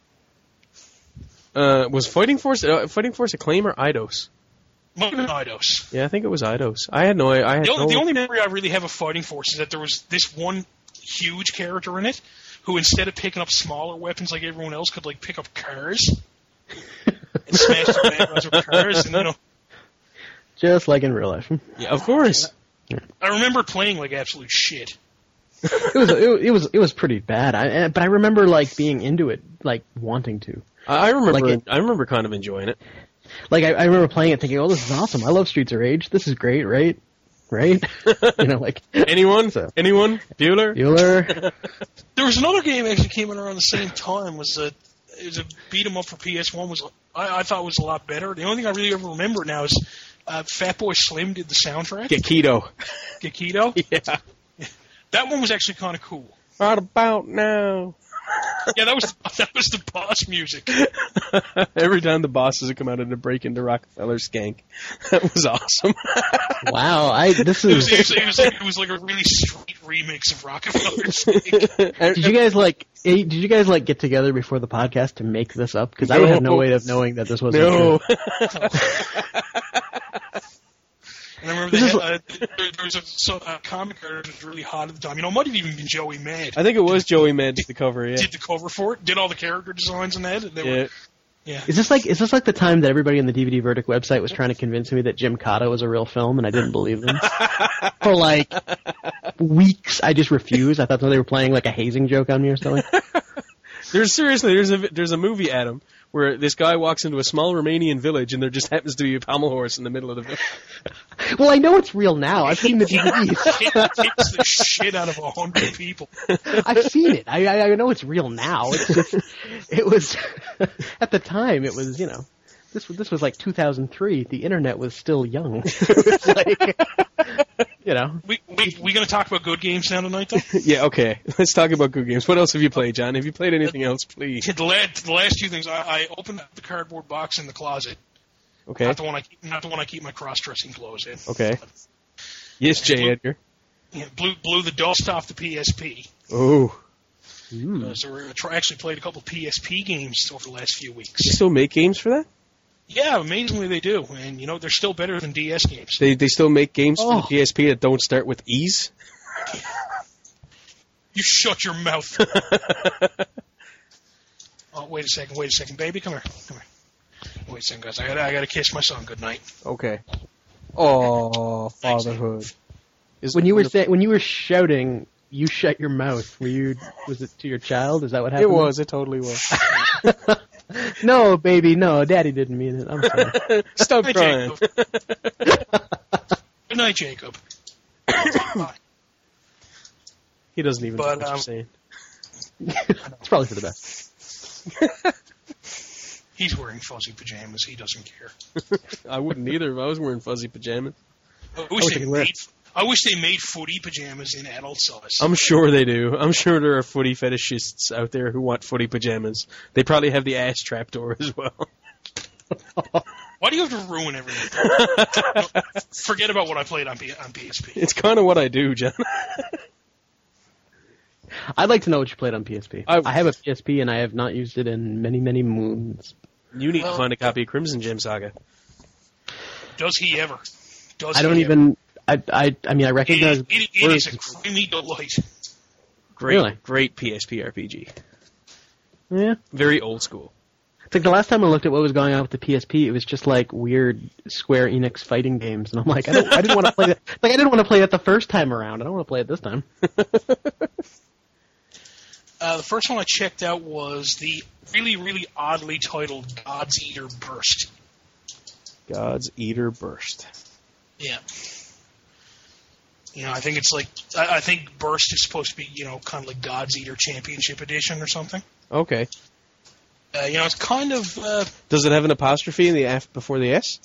Uh, was Fighting Force uh, Fighting Force Acclaim or Eidos? Might have been Eidos. Yeah, I think it was Eidos. I had no. I had The only, no. the only memory I really have of Fighting Force is that there was this one huge character in it who, instead of picking up smaller weapons like everyone else, could like pick up cars and smash the bad guys with cars. And you know, Just like in real life. It Yeah, of course. I remember playing like absolute shit. was it, it was it was pretty bad. I, but I remember like being into it, like wanting to. I I remember. Like it- I remember kind of enjoying it. Like I, I remember playing it, thinking, "Oh, this is awesome! I love Streets of Rage. This is great, right? Right? you know, like Anyone? So- Anyone? Bueller? Bueller." There was another game that actually came in around the same time. Was a it was a beat 'em up for P S one. Was I, I thought was a lot better. The only thing I really ever remember now is uh, Fatboy Slim did the soundtrack. Get keto. Gekido. Yeah. That one was actually kind of cool. Right about now. Yeah, that was that was the boss music. Every time the bosses would come out and break into Rockefeller Skank. That was awesome. Wow, I this It was, is. it, was, it, was, it was like a really street remix of Rockefeller Skank. Did you guys like? eh, Did you guys like get together before the podcast to make this up? Because I would have no No. way of knowing that this wasn't No. true. And I remember This they is had, uh, there, there was a, so, a comic artist that was really hot at the time. You know, it might have even been Joey Mad. I think it was Joey Mad did the cover, yeah. Did the cover for it. Did all the character designs and that. And they Yeah. were, yeah. Is this like is this like the time that everybody on the D V D Verdict website was trying to convince me that Jim Cotta was a real film and I didn't believe them? For like weeks, I just refused. I thought they were playing like a hazing joke on me or something. There's seriously, there's a there's a movie, Adam, where this guy walks into a small Romanian village and there just happens to be a pommel horse in the middle of the village. Well, I know it's real now. I've seen the D V Ds. It kicks the shit out of a hundred people. I've seen it. I, I I know it's real now. It's just it was at the time. It was you know this was this was like two thousand three. The internet was still young. It was like you know. We we we gonna talk about good games now tonight, though. Yeah, okay. Let's talk about good games. What else have you played, John? Have you played anything else, please? The last, the last two things, I, I opened up the cardboard box in the closet. Okay. Not the one I keep, not the one I keep my cross-dressing clothes in. Okay. Yes, J. Edgar. Yeah, blew blew the dust off the P S P. Oh. Ooh. Uh, so we actually played a couple P S P games over the last few weeks. You still make games for that? Yeah, amazingly they do, and you know they're still better than D S games. They they still make games for Oh. the P S P that don't start with E's? You shut your mouth. Oh, wait a second, wait a second, baby, come here, come here. Wait a second, guys. I gotta, I gotta kiss my son goodnight. Okay. Oh, fatherhood. Is When you were wonderful. saying when you were shouting, you shut your mouth. Were you? Was it to your child? Is that what It happened? was. It totally was. No, baby, no. Daddy didn't mean it. I'm sorry. Stop Good crying. night, Jacob. Good night, Jacob. Bye. He doesn't even But, know what um, you're saying. It's probably for the best. He's wearing fuzzy pajamas. He doesn't care. I wouldn't either if I was wearing fuzzy pajamas. I wish, wish I they could wear made, I wish they made footy pajamas in adult size. I'm sure they do. I'm sure there are footy fetishists out there who want footy pajamas. They probably have the ass trapdoor as well. Why do you have to ruin everything? No, forget about what I played on, P- on P S P. It's kind of what I do, John. I'd like to know what you played on P S P. I- I have a P S P and I have not used it in many, many moons. You need Well- to find a copy of Crimson Gem Saga. Does he ever? Does I don't he even. I, I I mean I Ever? recognize. It, it, it is a creamy delight. Great, Really? great P S P R P G. Yeah. Very old school. It's like the last time I looked at what was going on with the P S P, it was just like weird Square Enix fighting games, and I'm like, I don't, I didn't want to play that. Like I didn't want to play it the first time around. I don't want to play it this time. Uh, the first one I checked out was the really, really oddly titled God's Eater Burst. God's Eater Burst. Yeah. You know, I think it's like, I, I think Burst is supposed to be, you know, kind of like God's Eater Championship Edition or something. Okay. Uh, you know, it's kind of, uh, Does it have an apostrophe in the F before the S?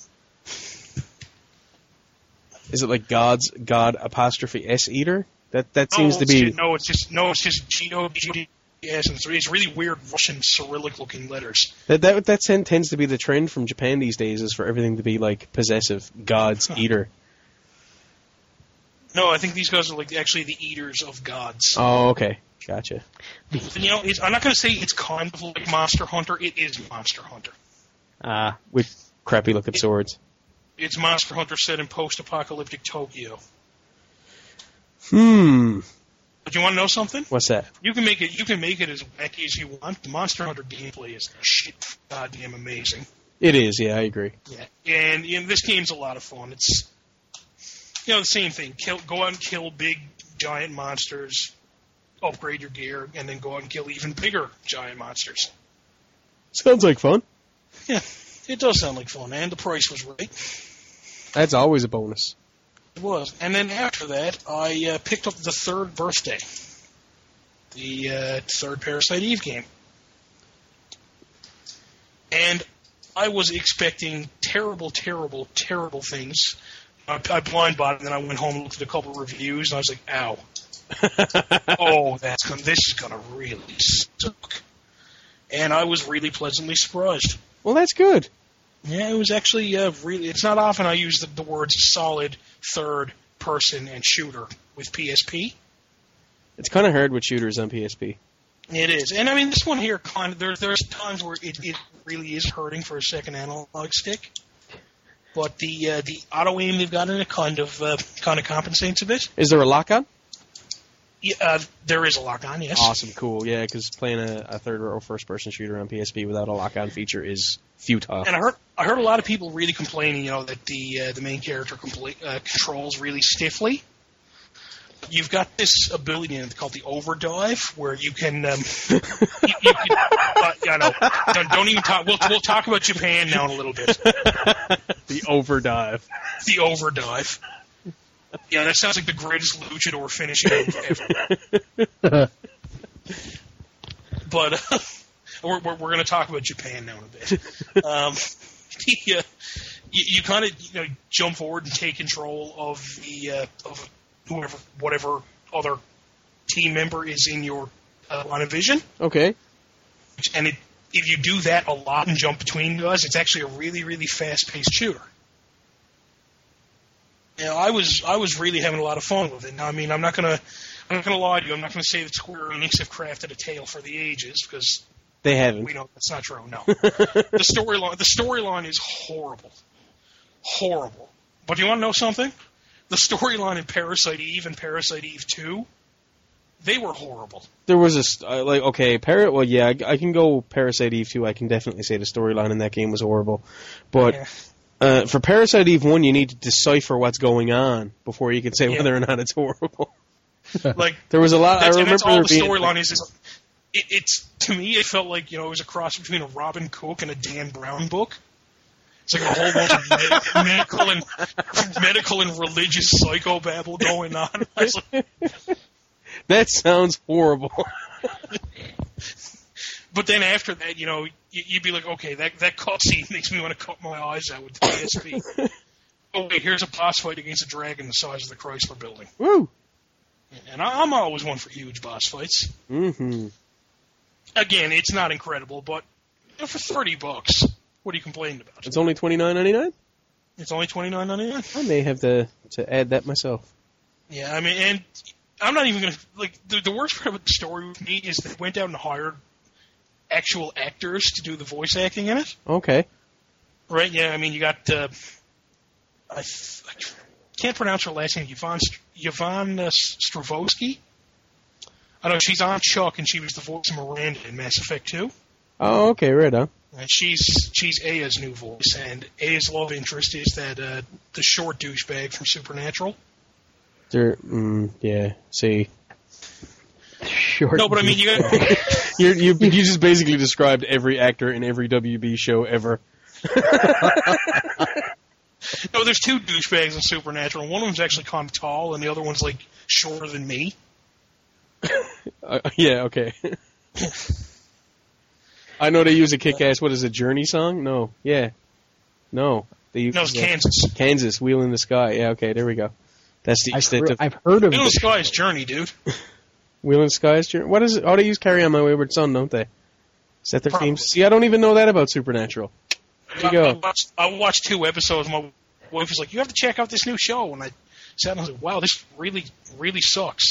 Is it like God's God apostrophe S Eater? That that seems no, to it's be. just- no, it's just, no, it's just G O G D S, and it's, it's really weird Russian Cyrillic-looking letters. That that that ten- tends to be the trend from Japan these days, is for everything to be like possessive. God's Huh. Eater. No, I think these guys are like actually the Eaters of Gods. Oh, okay, gotcha. And, you know, it's, I'm not going to say it's kind of like Monster Hunter. It is Monster Hunter. Uh, With crappy looking swords. It's Monster Hunter set in post-apocalyptic Tokyo. Hmm. But you want to know something? What's that? You can make it. You can make it as wacky as you want. The Monster Hunter gameplay is shit, goddamn amazing. It is. Yeah, I agree. Yeah, and you know, this game's a lot of fun. It's you know the same thing. Kill, go out and kill big giant monsters, upgrade your gear, and then go out and kill even bigger giant monsters. Sounds like fun. Yeah, it does sound like fun, and the price was right. That's always a bonus. It was. And then after that, I uh, picked up the third birthday, the uh, third Parasite Eve game. And I was expecting terrible, terrible, terrible things. I, I blind bought it, and then I went home and looked at a couple of reviews, and I was like, ow. oh, that's gonna, this is going to really suck. And I was really pleasantly surprised. Well, that's good. Yeah, it was actually uh, really. It's not often I use the, the words solid, third person, and shooter with P S P. It's kind of hard with shooters on P S P. It is, and I mean this one here kind of. There, there's times where it, it really is hurting for a second analog stick, but the uh, the auto aim they've got in it kind of uh, kind of compensates a bit. Is there a lock on? Yeah, uh, there is a lock on, yes. Awesome, cool. Yeah, because playing a, a third or first person shooter on P S P without a lock on feature is futile. And I heard I heard a lot of people really complaining, you know, that the uh, the main character compl- uh, controls really stiffly. You've got this ability in it called the Overdive, where you can. Um, you, you can uh, I know. Don't, don't even talk. We'll we'll talk about Japan now in a little bit. The Overdive. The Overdive. Yeah, that sounds like the greatest luchador finishing move ever. But uh, we're we're, we're going to talk about Japan now in a bit. Um, the, uh, you, you kind of you know jump forward and take control of the uh, of whoever whatever other team member is in your uh, line of vision. Okay. And it, if you do that a lot and jump between guys, it's actually a really really fast paced shooter. You know, I was I was really having a lot of fun with it. Now, I mean, I'm not gonna I'm not gonna lie to you. I'm not gonna say that Square Enix have crafted a tale for the ages because They haven't. we know that's not true. No, the storyline the storyline is horrible, horrible. But you want to know something? The storyline in Parasite Eve and Parasite Eve two, they were horrible. There was a st- uh, like okay, Par- well yeah, I, I can go Parasite Eve two. I can definitely say the storyline in that game was horrible, but. Yeah. Uh, for Parasite Eve one, you need to decipher what's going on before you can say Yeah. whether or not it's horrible. Like There was a lot. I that's, and remember that's all the being, storyline is. is it, it's to me, it felt like, you know, it was a cross between a Robin Cook and a Dan Brown book. It's like a whole bunch of med- medical and medical and religious psychobabble going on. I was like, that sounds horrible. But then after that, you know, you'd be like, okay, that that cutscene makes me want to cut my eyes out with the P S P. Oh wait, here's a boss fight against a dragon the size of the Chrysler Building. Woo! And I'm always one for huge boss fights. Mm-hmm. Again, it's not incredible, but you know, for thirty bucks, what are you complaining about? It's only twenty-nine ninety-nine? It's only twenty-nine ninety-nine. I may have to, to add that myself. Yeah, I mean, and I'm not even going to, like, the, the worst part about the story with me is they went out and hired actual actors to do the voice acting in it. Okay. Right, yeah, I mean, you got, uh, I, th- I can't pronounce her last name, Yvonne, Yvonne uh, Stravosky. I know she's on Chuck, and she was the voice of Miranda in Mass Effect two. Oh, okay, right on. And she's she's Aya's new voice, and Aya's love interest is that uh, the short douchebag from Supernatural. There, mm, yeah, see. Short. No, but I mean, you got... You're, you you just basically described every actor in every W B show ever. No, there's two douchebags in Supernatural. One of them's actually kind of tall, and the other one's, like, shorter than me. Uh, yeah, okay. I know they use a kick-ass, what is it, Journey song? No, yeah. No. They use, No, it's uh, Kansas. Kansas, Wheel in the Sky. Yeah, okay, there we go. That's the I've extent heard, of... I've heard of Wheel in the this. Sky is Journey, dude. Wheel in the Sky is Journey? What is it? Oh, they use Carry On My Wayward Son, don't they? Is that their Probably. theme? See, I don't even know that about Supernatural. There you I, I, go. watched, I watched two episodes. My wife was like, you have to check out this new show. And I sat and I was like, wow, this really, really sucks.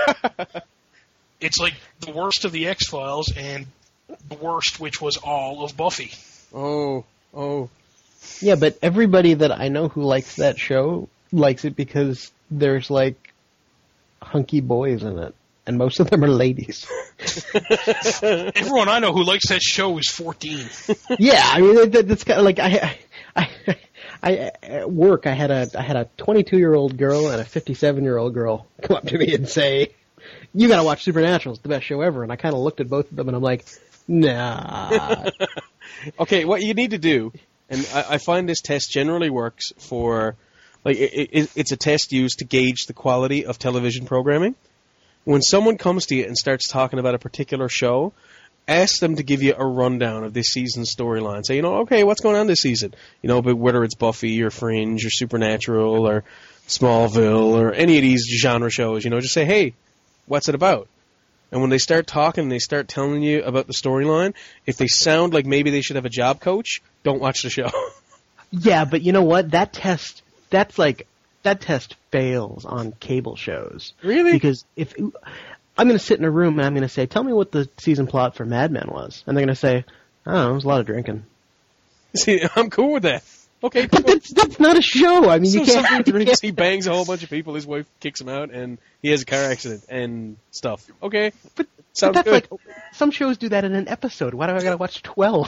It's like the worst of the X-Files and the worst, which was all of Buffy. Oh, oh. Yeah, but everybody that I know who likes that show likes it because there's, like, hunky boys in it. And most of them are ladies. Everyone I know who likes that show is fourteen. Yeah, I mean, that, that's kind of like, I, I, I, at work, I had a, I had a twenty-two-year-old girl and a fifty-seven-year-old girl come up to me and say, you gotta watch Supernatural, it's the best show ever. And I kind of looked at both of them and I'm like, nah. Okay, what you need to do, and I, I find this test generally works for, like, it, it, it's a test used to gauge the quality of television programming. When someone comes to you and starts talking about a particular show, ask them to give you a rundown of this season's storyline. Say, you know, okay, what's going on this season? You know, but whether it's Buffy or Fringe or Supernatural or Smallville or any of these genre shows, you know, just say, hey, what's it about? And when they start talking and they start telling you about the storyline, if they sound like maybe they should have a job coach, don't watch the show. Yeah, but you know what? That test, that's like, that test fails on cable shows. Really? Because if I'm going to sit in a room and I'm going to say, tell me what the season plot for Mad Men was. And they're going to say, I don't know, it was a lot of drinking. See, I'm cool with that. Okay, But cool. that's, that's not a show. I mean, So you can't... something you drinks, can't- he bangs a whole bunch of people, his wife kicks him out, and he has a car accident and stuff. Okay, But, sounds but that's good. like, some shows do that in an episode. Why do I got to watch twelve?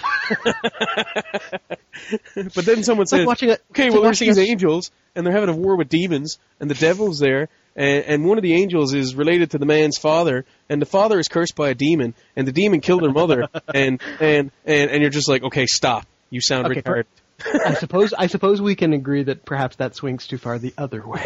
But then someone It's like says, watching a, okay, it's well, like there's watching these a- angels, and they're having a war with demons, and the devil's there, and, and one of the angels is related to the man's father, and the father is cursed by a demon, and the demon killed her mother, and, and, and, and you're just like, okay, stop. You sound Okay, retarded. I suppose I suppose we can agree that perhaps that swings too far the other way.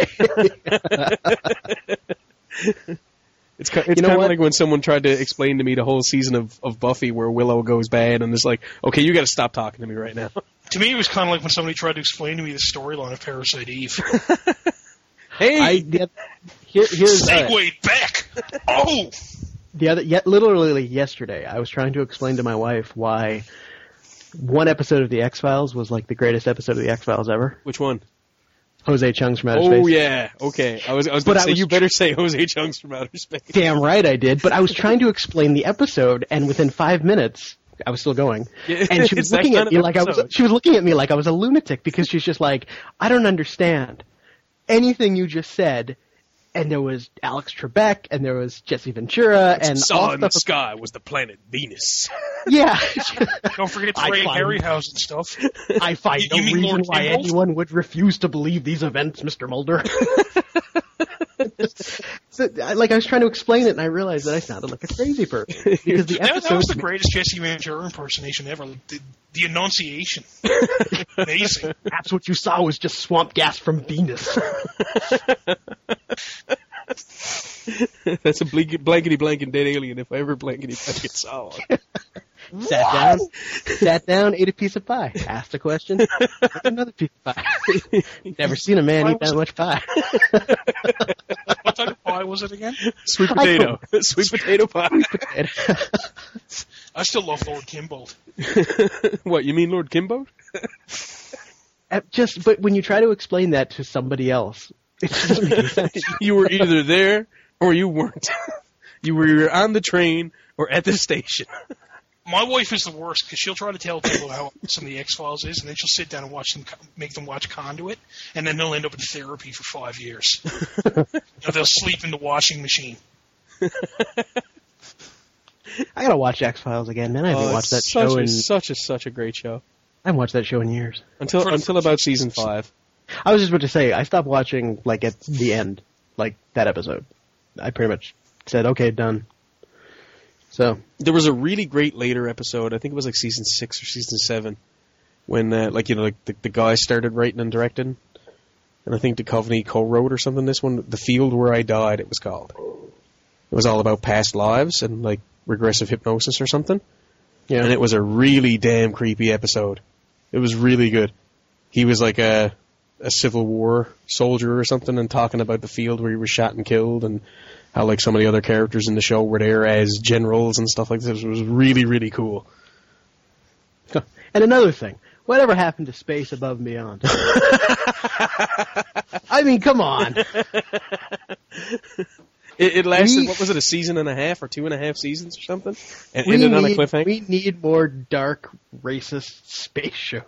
It's, ki- it's You know kind of what? like when someone tried to explain to me the whole season of, of Buffy where Willow goes bad, and it's like, okay, you got to stop talking to me right now. To me, it was kind of like when somebody tried to explain to me the storyline of Parasite Eve. Hey, I the, here, here's uh, Segue back! Oh! the other yet literally yesterday I was trying to explain to my wife why one episode of the X-Files was like the greatest episode of the X-Files ever. which one? Jose Chung's from Outer Oh Space. yeah, okay. I was I was But going to I say was you tr- better say Jose Chung's from Outer Space. Damn right I did, but I was trying to explain the episode, and within five minutes, I was still going, Yeah, and she was it's that looking kind at me of like I was. episode. She was looking at me like I was a lunatic because she's just like, I don't understand anything you just said. And there was Alex Trebek, and there was Jesse Ventura, and Saw all in the stuff. sky was the planet Venus. Yeah, Don't forget I Ray find- Harryhausen stuff. I find You- no you mean reason Lord why Kimball? anyone would refuse to believe these events, Mister Mulder. the, like I was trying to explain it, and I realized that I sounded like a crazy person because the that, episode that was the greatest Jesse Ventura impersonation ever. Like, the, the enunciation, amazing. Perhaps what you saw was just swamp gas from Venus. That's a blank, blankety blanket dead alien if I ever blankety blanket saw one. Sat down, sat down, ate a piece of pie. Asked a question, ate another piece of pie. Never seen a man eat that much pie. What type of pie was it again? Sweet potato. Sweet potato pie. Sweet potato. I still love Lord Kimbold. What, you mean Lord Kimbold? Uh, Just, but when you try to explain that to somebody else, it doesn't make sense. You were either there or you weren't. You were either on the train or at the station. My wife is the worst because she'll try to tell people how awesome the X-Files is, and then she'll sit down and watch them, make them watch Conduit, and then they'll end up in therapy for five years. You know, they'll sleep in the washing machine. I gotta watch X-Files again, man. I haven't Oh, watched that it's such show a, in. such a such a great show. I haven't watched that show in years. Until For the until first about few season seasons. five. I was just about to say, I stopped watching, like, at the end, like, that episode. I pretty much said, okay, done. So, There was a really great later episode. I think it was like season six or season seven, when uh, like you know like the, the guy started writing and directing, and I think Duchovny co-wrote or something. This one, The Field Where I Died, it was called. It was all about past lives and like regressive hypnosis or something. yeah. And it was a really damn creepy episode. It was really good. He was like a a Civil War soldier or something, and talking about the field where he was shot and killed, and how like some of the other characters in the show were there as generals and stuff like this. It was really, really cool. And another thing, whatever happened to Space Above and Beyond? I mean, come on. It, it lasted, We- what was it, a season and a half or two and a half seasons or something? And We ended on a need, cliffhanger? we need more dark, racist space shows.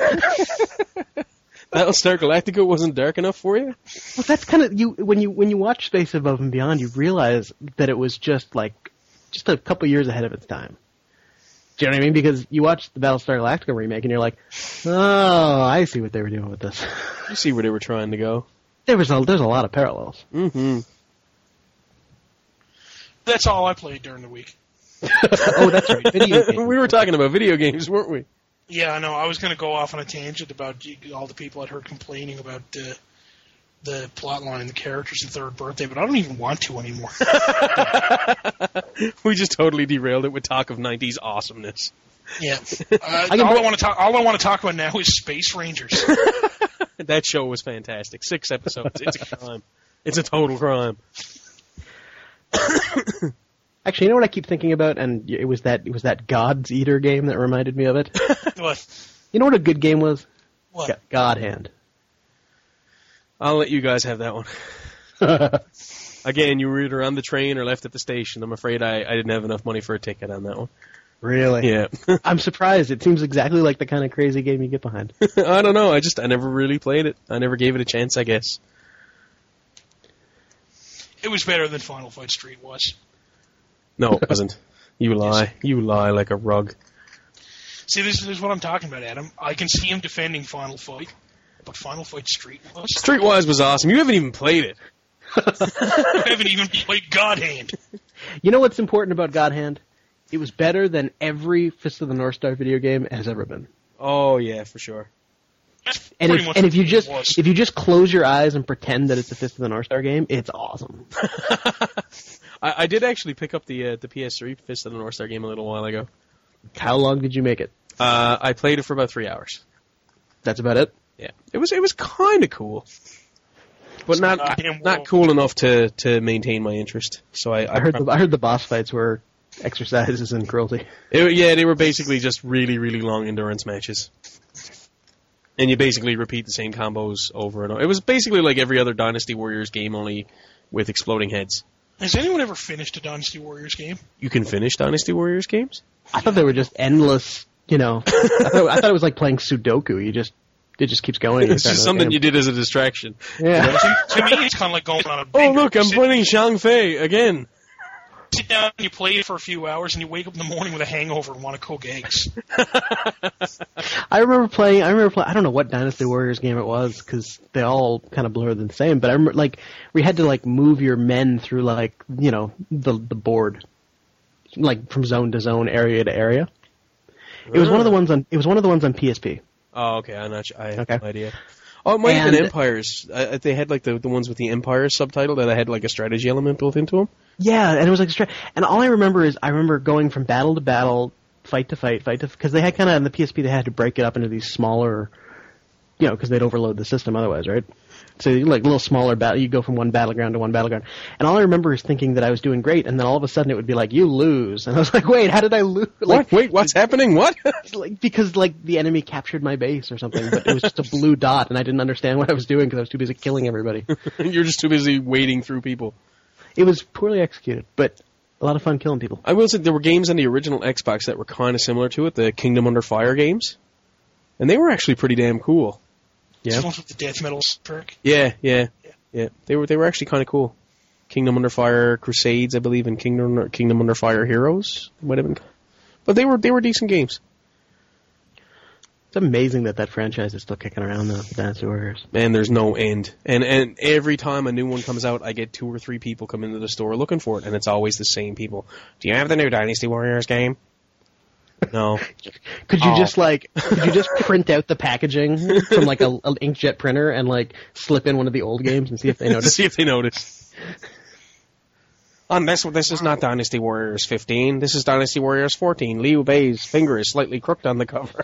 Battlestar Galactica wasn't dark enough for you? Well, that's kind of you when you when you watch Space Above and Beyond, you realize that it was just like just a couple years ahead of its time. Do you know what I mean? Because you watch the Battlestar Galactica remake, and you're like, oh, I see what they were doing with this. You see where they were trying to go. There was a there's a lot of parallels. Mm-hmm. That's all I played during the week. Oh, that's right. Video games. We were talking about video games, weren't we? Yeah, I know. I was going to go off on a tangent about all the people I'd heard complaining about uh, the plot line and the characters in Third Birthday, but I don't even want to anymore. We just totally derailed it with talk of nineties awesomeness. Yeah. Uh, I can all, I bring- want to talk, all I want to talk about now is Space Rangers. That show was fantastic. Six episodes. It's a crime. It's a total crime. Actually, you know what I keep thinking about, and it was that it was that God's Eater game that reminded me of it. What? You know what a good game was? What? Go- God Hand. I'll let you guys have that one. Again, you were either on the train or left at the station. I'm afraid I, I didn't have enough money for a ticket on that one. Really? Yeah. I'm surprised. It seems exactly like the kind of crazy game you get behind. I don't know. I just, I never really played it. I never gave it a chance, I guess. It was better than Final Fight Street was. No, it wasn't. You lie. You lie like a rug. See, this, this is what I'm talking about, Adam. I can see him defending Final Fight, but Final Fight Street was. Streetwise was awesome. You haven't even played it. I haven't even played God Hand. You know what's important about God Hand? It was better than every Fist of the North Star video game has ever been. Oh, yeah, for sure. That's And pretty if, much and if you what it just was. if you just close your eyes and pretend that it's a Fist of the North Star game, it's awesome. I, I did actually pick up the uh, the P S three Fist of the North Star game a little while ago. How long did you make it? Uh, I played it for about three hours. That's about it. Yeah, it was it was kind of cool, but not goddamn not world. cool enough to, to maintain my interest. So I, I heard the I heard the boss fights were exercises in cruelty. It, yeah, they were basically just really, really long endurance matches. And you basically repeat the same combos over and over. It was basically like every other Dynasty Warriors game, only with exploding heads. Has anyone ever finished a Dynasty Warriors game? You can finish Dynasty Warriors games? I thought they were just endless. You know, I thought, I thought it was like playing Sudoku. You just it just keeps going. It's just something you did as a distraction. Yeah. to, to me, it's kind of like going on a Oh, bingo. look, I'm You sit, playing Shang Fei again. sit down and you play it for a few hours, and you wake up in the morning with a hangover and want to cook eggs. I remember playing. I remember playing. I don't know what Dynasty Warriors game it was because they all kind of blur the same. But I remember like we had to like move your men through like you know the the board, like from zone to zone, area to area. It was one of the ones on. It was one of the ones on P S P. Oh, okay. I'm not. Sure. I have Okay. no idea. Oh, it might have been And- Empires. Uh, they had like the the ones with the Empires subtitle that had like a strategy element built into them. Yeah, and it was like stra- and all I remember is I remember going from battle to battle, fight to fight, fight to because they had kind of on the P S P they had to break it up into these smaller, you know, because they'd overload the system otherwise, right? So like little smaller battle, you go from one battleground to one battleground, and all I remember is thinking that I was doing great, and then all of a sudden it would be like you lose, and I was like, wait, how did I lose? Like, What? Wait, what's happening? What? like because like the enemy captured my base or something, but it was just a blue dot, and I didn't understand what I was doing because I was too busy killing everybody. You're just too busy wading through people. It was poorly executed, but a lot of fun killing people. I will say there were games on the original Xbox that were kind of similar to it, the Kingdom Under Fire games, and they were actually pretty damn cool. It's the ones with the death metal trick. Yeah, yeah, yeah. They were they were actually kind of cool. Kingdom Under Fire Crusades, I believe, and Kingdom Kingdom Under Fire Heroes might have been, but they were they were decent games. It's amazing that that franchise is still kicking around, though, the Dynasty Warriors. Man, there's no end. And and every time a new one comes out, I get two or three people come into the store looking for it, and it's always the same people. Do you have the new Dynasty Warriors game? No. Could you Oh. just like, could you just print out the packaging from like a, an inkjet printer and like slip in one of the old games and see if they to notice? see if they notice. On this, this is not Dynasty Warriors fifteen. This is Dynasty Warriors fourteen. Liu Bei's finger is slightly crooked on the cover.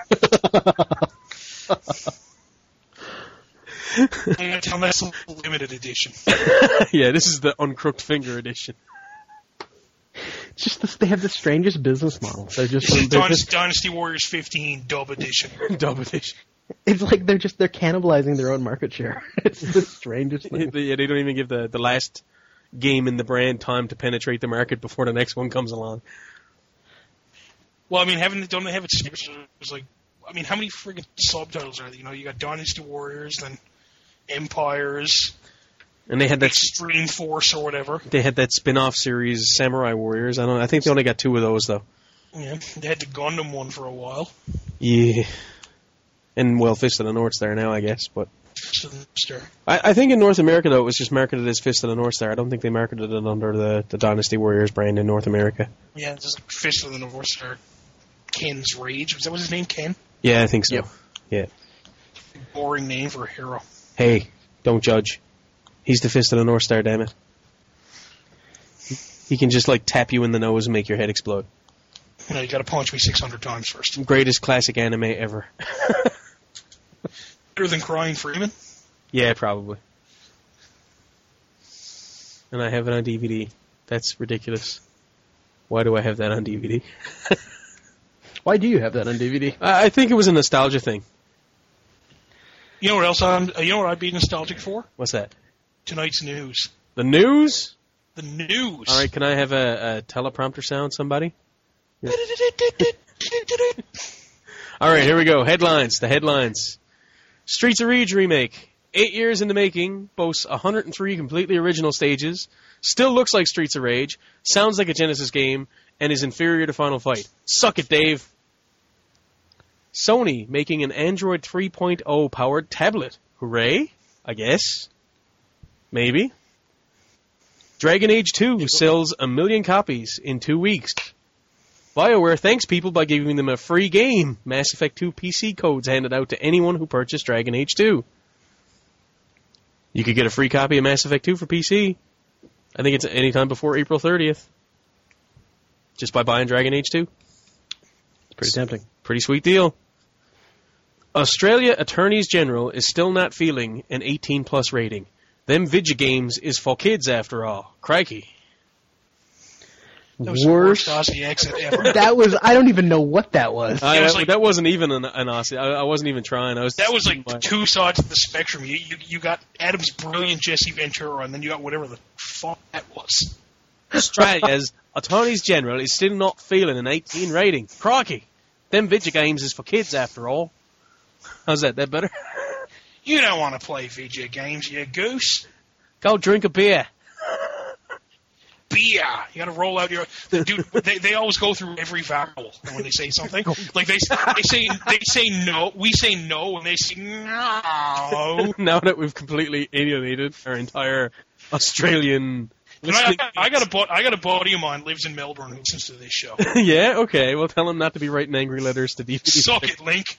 I'm gonna tell them that's a limited edition. Yeah, this is the uncrooked finger edition. It's just this, they have the strangest business model. They're just, This is they're Dynasty, just, Dynasty Warriors fifteen dub edition. Dub edition. it's like they're just they're cannibalizing their own market share. It's the strangest thing. Yeah, they don't even give the, the last game in the brand time to penetrate the market before the next one comes along. Well, I mean, haven't don't they have it? It's like, I mean, how many friggin' subtitles are there? You know, you got Dynasty Warriors, then Empires, And they had that Extreme Force, or whatever. they had that spin-off series, Samurai Warriors. I don't. I think they only got two of those though. Yeah, they had the Gundam one for a while. Yeah. And well, Fist of the North Star now, I guess. But So, sure. I, I think in North America though, it was just marketed as Fist of the North Star. I don't think they marketed it under the, the Dynasty Warriors brand in North America. Yeah, it's just Fist of the North Star. Ken's Rage. Was that what his name? Ken? Yeah, I think so. Yep. Yeah. Boring name for a hero. Hey, don't judge. He's the Fist of the North Star, damn it. He can just like tap you in the nose and make your head explode. You know, you got to punch me six hundred times first. Greatest classic anime ever. Better than Crying Freeman. Yeah, probably. And I have it on D V D. That's ridiculous. Why do I have that on D V D? Why do you have that on D V D? I I think it was a nostalgia thing. You know what else? I'm, you know what I'd be nostalgic for? What's that? Tonight's news. The news? The news. All right, can I have a, a teleprompter sound, somebody? All right, here we go. Headlines. The headlines. Streets of Rage remake. Eight years in the making. Boasts one hundred three completely original stages. Still looks like Streets of Rage. Sounds like a Genesis game. And is inferior to Final Fight. Suck it, Dave. Sony making an Android three point oh powered tablet. Hooray? I guess. Maybe. Dragon Age two sells a million copies in two weeks. BioWare thanks people by giving them a free game. Mass Effect two P C codes handed out to anyone who purchased Dragon Age two. You could get a free copy of Mass Effect two for P C. I think it's anytime before April thirtieth. Just by buying Dragon Age two. Pretty tempting. Pretty sweet deal. Australia Attorneys General is still not feeling an eighteen plus rating. Them video games is for kids after all. Crikey. That was the Worst. worst Aussie accent ever. That was. I don't even know what that was. I, was that, like- that wasn't even an, an Aussie. I, I wasn't even trying. I was. That was like my- two sides of the spectrum. You, you you got Adam's brilliant Jesse Ventura, and then you got whatever the fuck that was. Australia's Attorneys General is still not feeling an eighteen rating. Crikey. Them video games is for kids after all. How's that? That better? You don't want to play video games, you goose. Go drink a beer. beer. You got to roll out your dude. They they always go through every vowel when they say something. Like they they say they say no. We say no, and they say no. Now that we've completely alienated our entire Australian. I, I got a bo- I got a buddy of mine lives in Melbourne who listens to this show. Yeah, okay. Well, tell him not to be writing angry letters to D V D. Suck it, Link.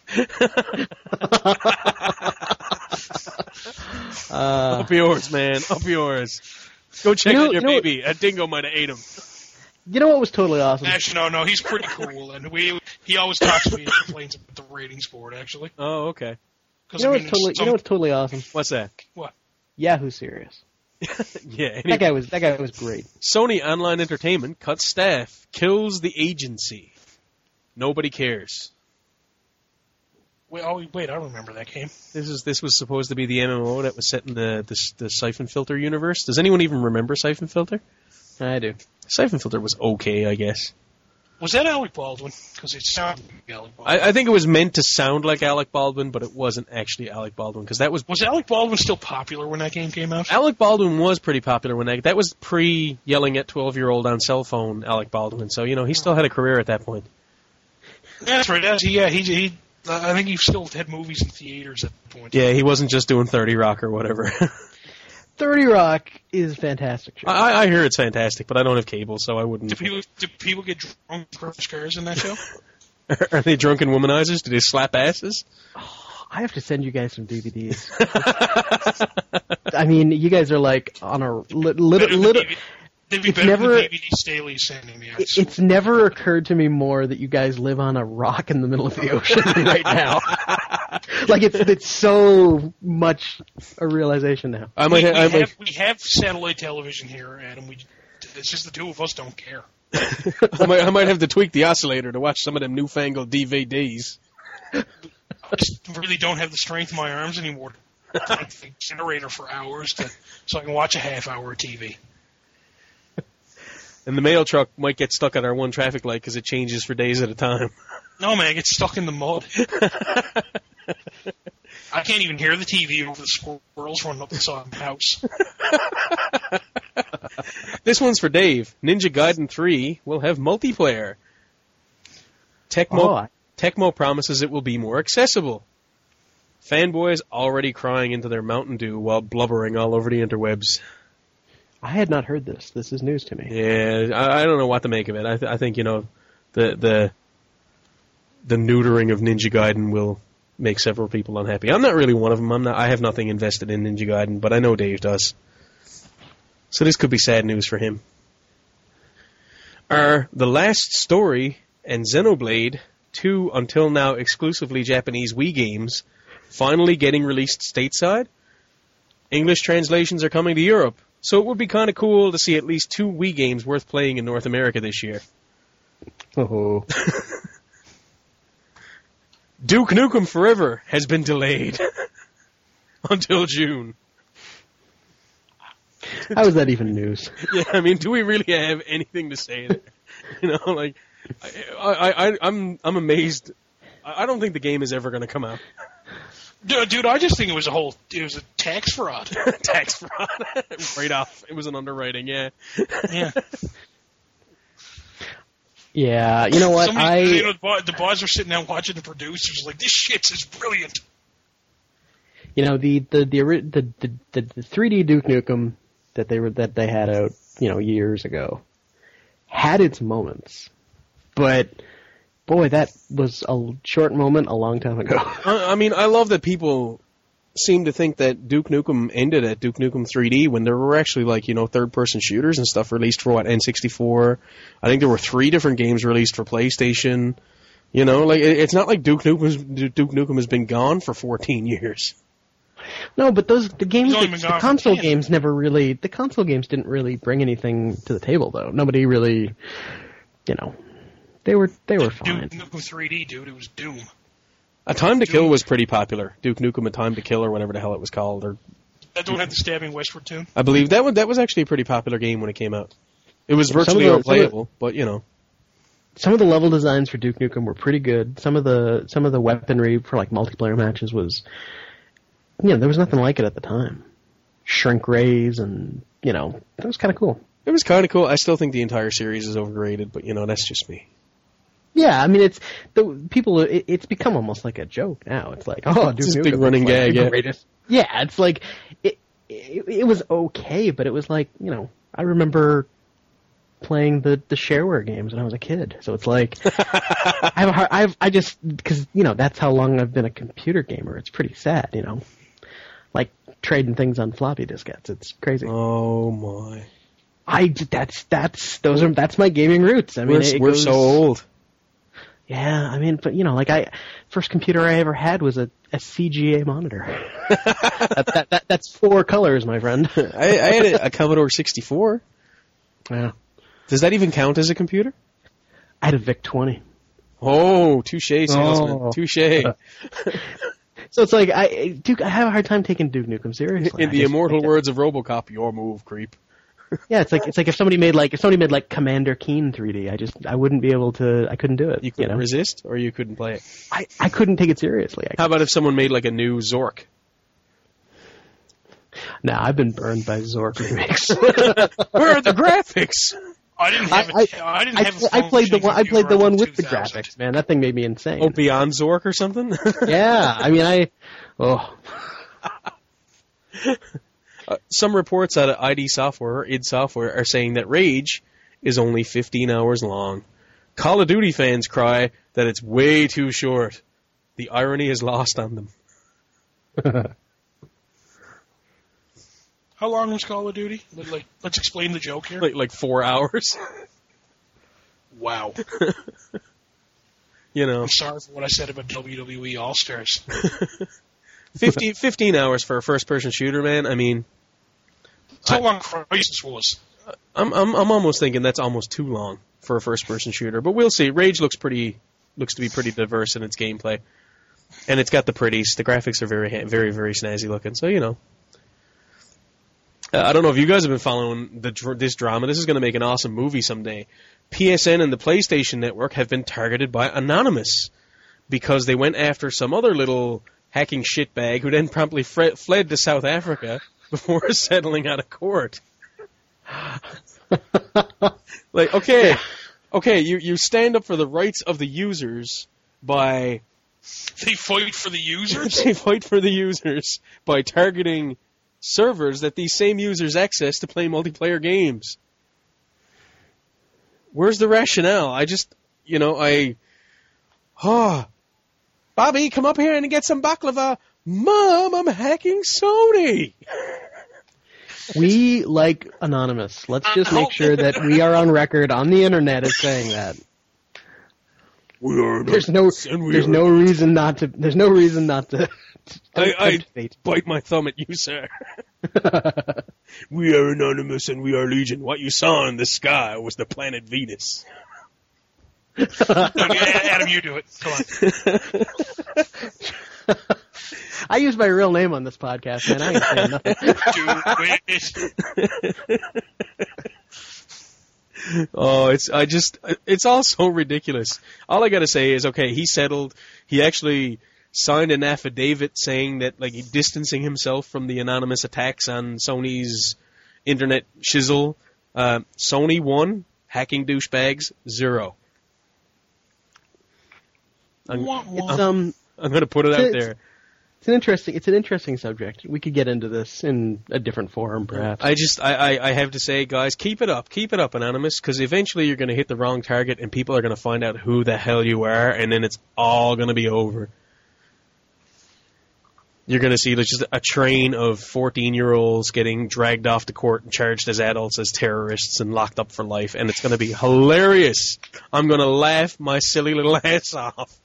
Uh, Up yours, man. Up yours. Go check You know- on your you know- baby. A dingo might have ate him. you know what was totally awesome? Actually, no, no, he's pretty cool, and we he always talks to me and complains about the ratings board. Actually, Oh, okay. because You know I what's mean, totally, some, you know what's totally awesome? What's that? what? Yahoo Serious. Yeah. That Anyway, guy was that guy was great. Sony Online Entertainment cuts staff, kills the agency. Nobody cares. Wait, oh, wait, I remember that game. This is this was supposed to be the M M O that was set in the the, the Siphon Filter universe. Does anyone even remember Siphon Filter? I do. Siphon Filter was okay, I guess. Was that Alec Baldwin? Because it sounded like Alec Baldwin. I, I think it was meant to sound like Alec Baldwin, but it wasn't actually Alec Baldwin because that was Was Alec Baldwin still popular when that game came out? Alec Baldwin was pretty popular when that that was pre yelling at twelve year old on cell phone Alec Baldwin. So you know he still had a career at that point. That's right. That's, yeah, he he. Uh, I think he still had movies in theaters at the point. Yeah, he wasn't just doing thirty Rock or whatever. thirty Rock is a fantastic show. I, I hear it's fantastic, but I don't have cable, so I wouldn't. Do people do people get drunk and crush cars in that show? Are they drunken womanizers? Do they slap asses? I have to send you guys some D V Ds. I mean, you guys are like on a li- lit- lit- They'd be It's better never- than the D V D Staley's sending me. I it- swear. it's never occurred to me more that you guys live on a rock in the middle of the ocean right now. Like it's it's so much a realization now. I we, might. we, I might. have, we have satellite television here, Adam. We it's just the two of us don't care. I might, I might have to tweak the oscillator to watch some of them newfangled D V Ds. I just really don't have the strength in my arms anymore to crank the generator for hours to, so I can watch a half hour of T V. And the mail truck might get stuck at our one traffic light because it changes for days at a time. No, man, I get stuck in the mud. I can't even hear the T V over the squirrels running up inside my house. This one's for Dave. Ninja Gaiden three will have multiplayer. Tecmo, Oh, I- Tecmo promises it will be more accessible. Fanboys already crying into their Mountain Dew while blubbering all over the interwebs. I had not heard this. This is news to me. Yeah, I, I don't know what to make of it. I, th- I think, you know, the the the neutering of Ninja Gaiden will make several people unhappy. I'm not really one of them. I'm not. I have nothing invested in Ninja Gaiden, but I know Dave does. So this could be sad news for him. Are The Last Story and Xenoblade, two until now exclusively Japanese Wii games, finally getting released stateside? English translations are coming to Europe, so it would be kind of cool to see at least two Wii games worth playing in North America this year. Oh. Duke Nukem Forever has been delayed until June. How is that even news? Yeah, I mean, do we really have anything to say there? You know, like, I, I, I, I'm, I'm amazed. I I don't think the game is ever going to come out. Dude, dude, I just think it was a whole, it was a tax fraud. Tax fraud, right off. It was an underwriting, yeah. Yeah. Yeah, you know what? Somebody, I you know, the boys- the boys are sitting there watching the producers like, this shit is brilliant. you know the the the ori- the the, the, the three D Duke Nukem that they were that they had out, you know, years ago had its moments. But boy, that was a short moment a long time ago. I, I mean, I love that people seem to think that Duke Nukem ended at Duke Nukem three D when there were actually, like, you know, third-person shooters and stuff released for, what, N sixty-four. I think there were three different games released for PlayStation. You know, like, it, it's not like Duke Nukem, Duke Nukem has been gone for fourteen years. No, but those the games, He's only that, been the gone for console ten. games never really. The console games didn't really bring anything to the table, though. Nobody really, you know, they were they were fine. Duke Nukem three D, dude, it was Doom. A Time to Kill was pretty popular. Duke Nukem: A Time to Kill, or whatever the hell it was called. Or That don't have the stabbing westward tune. I believe that one, that was actually a pretty popular game when it came out. It was Some of virtually the- some of unplayable, but you know. Some of the level designs for Duke Nukem were pretty good. Some of the some of the weaponry for like multiplayer matches was, you know, there was nothing like it at the time. Shrink rays and, you know, that was kind of cool. It was kind of cool. I still think the entire series is overrated, but, you know, that's just me. Yeah, I mean, it's the people. It, it's become almost like a joke now. It's like, oh, Duke It's a Nukem big running is like gag, the yeah. greatest. Yeah, it's like it, it. It was okay, but it was like, you know, I remember playing the the shareware games when I was a kid. So it's like I have a hard, I've I just because you know that's how long I've been a computer gamer. It's pretty sad, you know, like trading things on floppy diskettes. It's crazy. Oh, my. I that's that's those are that's my gaming roots. I mean, We're, it we're goes, so old. Yeah, I mean, but you know, like I first computer I ever had was a, a C G A monitor. that, that, that that's four colors, my friend. I, I had a, a Commodore sixty-four. Yeah, Does that even count as a computer? I had a VIC twenty. Oh, touche, salesman. Oh. Touche. So it's like I Duke. I have a hard time taking Duke Nukem seriously. In I the just immortal think that- words of RoboCop, your move, creep. Yeah, it's like it's like if somebody made like if somebody made like Commander Keen three D, I just I wouldn't be able to. I couldn't do it. You couldn't know? resist, or you couldn't play it. I I couldn't take it seriously. I How about if someone made like a new Zork? Nah, I've been burned by Zork remakes. Where are the graphics? I didn't have I- a, I didn't I, have a I played the functioning one. I played the computer one until with the two thousand. graphics, man. That thing made me insane. Oh, Beyond Zork or something? Yeah, I mean, I. Oh, Uh, some reports out of I D Software, or id Software, are saying that Rage is only fifteen hours long. Call of Duty fans cry that it's way too short. The irony is lost on them. How long was Call of Duty? Like, like, let's explain the joke here. Like, like four hours. Wow. You know, I'm sorry for what I said about W W E All Stars. fifteen, fifteen hours for a first-person shooter, man. I mean, That's how long Crisis was. I'm I'm I'm almost thinking that's almost too long for a first-person shooter. But we'll see. Rage looks pretty looks to be pretty diverse in its gameplay, and it's got the pretties. The graphics are very very very snazzy looking. So you know. Uh, I don't know if you guys have been following the dr- this drama. This is going to make an awesome movie someday. P S N and the PlayStation Network have been targeted by Anonymous because they went after some other little hacking shitbag who then promptly fre- fled to South Africa before settling out of court. Like, okay, okay, you, you stand up for the rights of the users by... They fight for the users? They fight for the users by targeting servers that these same users access to play multiplayer games. Where's the rationale? I just, you know, I... Oh, Bobby, come up here and get some baklava. Mom, I'm hacking Sony. we like Anonymous. Let's just make sure that we are on record on the internet as saying that. We are There's no, there's no reason not to. There's no reason not to. to I, I tempt fate. bite my thumb at you, sir. We are Anonymous and we are Legion. What you saw in the sky was the planet Venus. Adam, you do it. Come on. I use my real name on this podcast, man. I ain't saying nothing. Do it. Oh, it's I just it's all so ridiculous. All I gotta say is, okay, he settled. He actually signed an affidavit saying that, like, he distancing himself from the anonymous attacks on Sony's internet shizzle. Uh, Sony one, hacking douchebags zero. I'm, Wah, wah. It's um, I'm gonna put it out It's- there. it's an interesting. It's an interesting subject. We could get into this in a different forum, perhaps. I just, I, I, I have to say, guys, keep it up. Keep it up, Anonymous, because eventually you're going to hit the wrong target and people are going to find out who the hell you are, and then it's all going to be over. You're going to see just a train of fourteen-year-olds getting dragged off to court and charged as adults as terrorists and locked up for life, and it's going to be hilarious. I'm going to laugh my silly little ass off.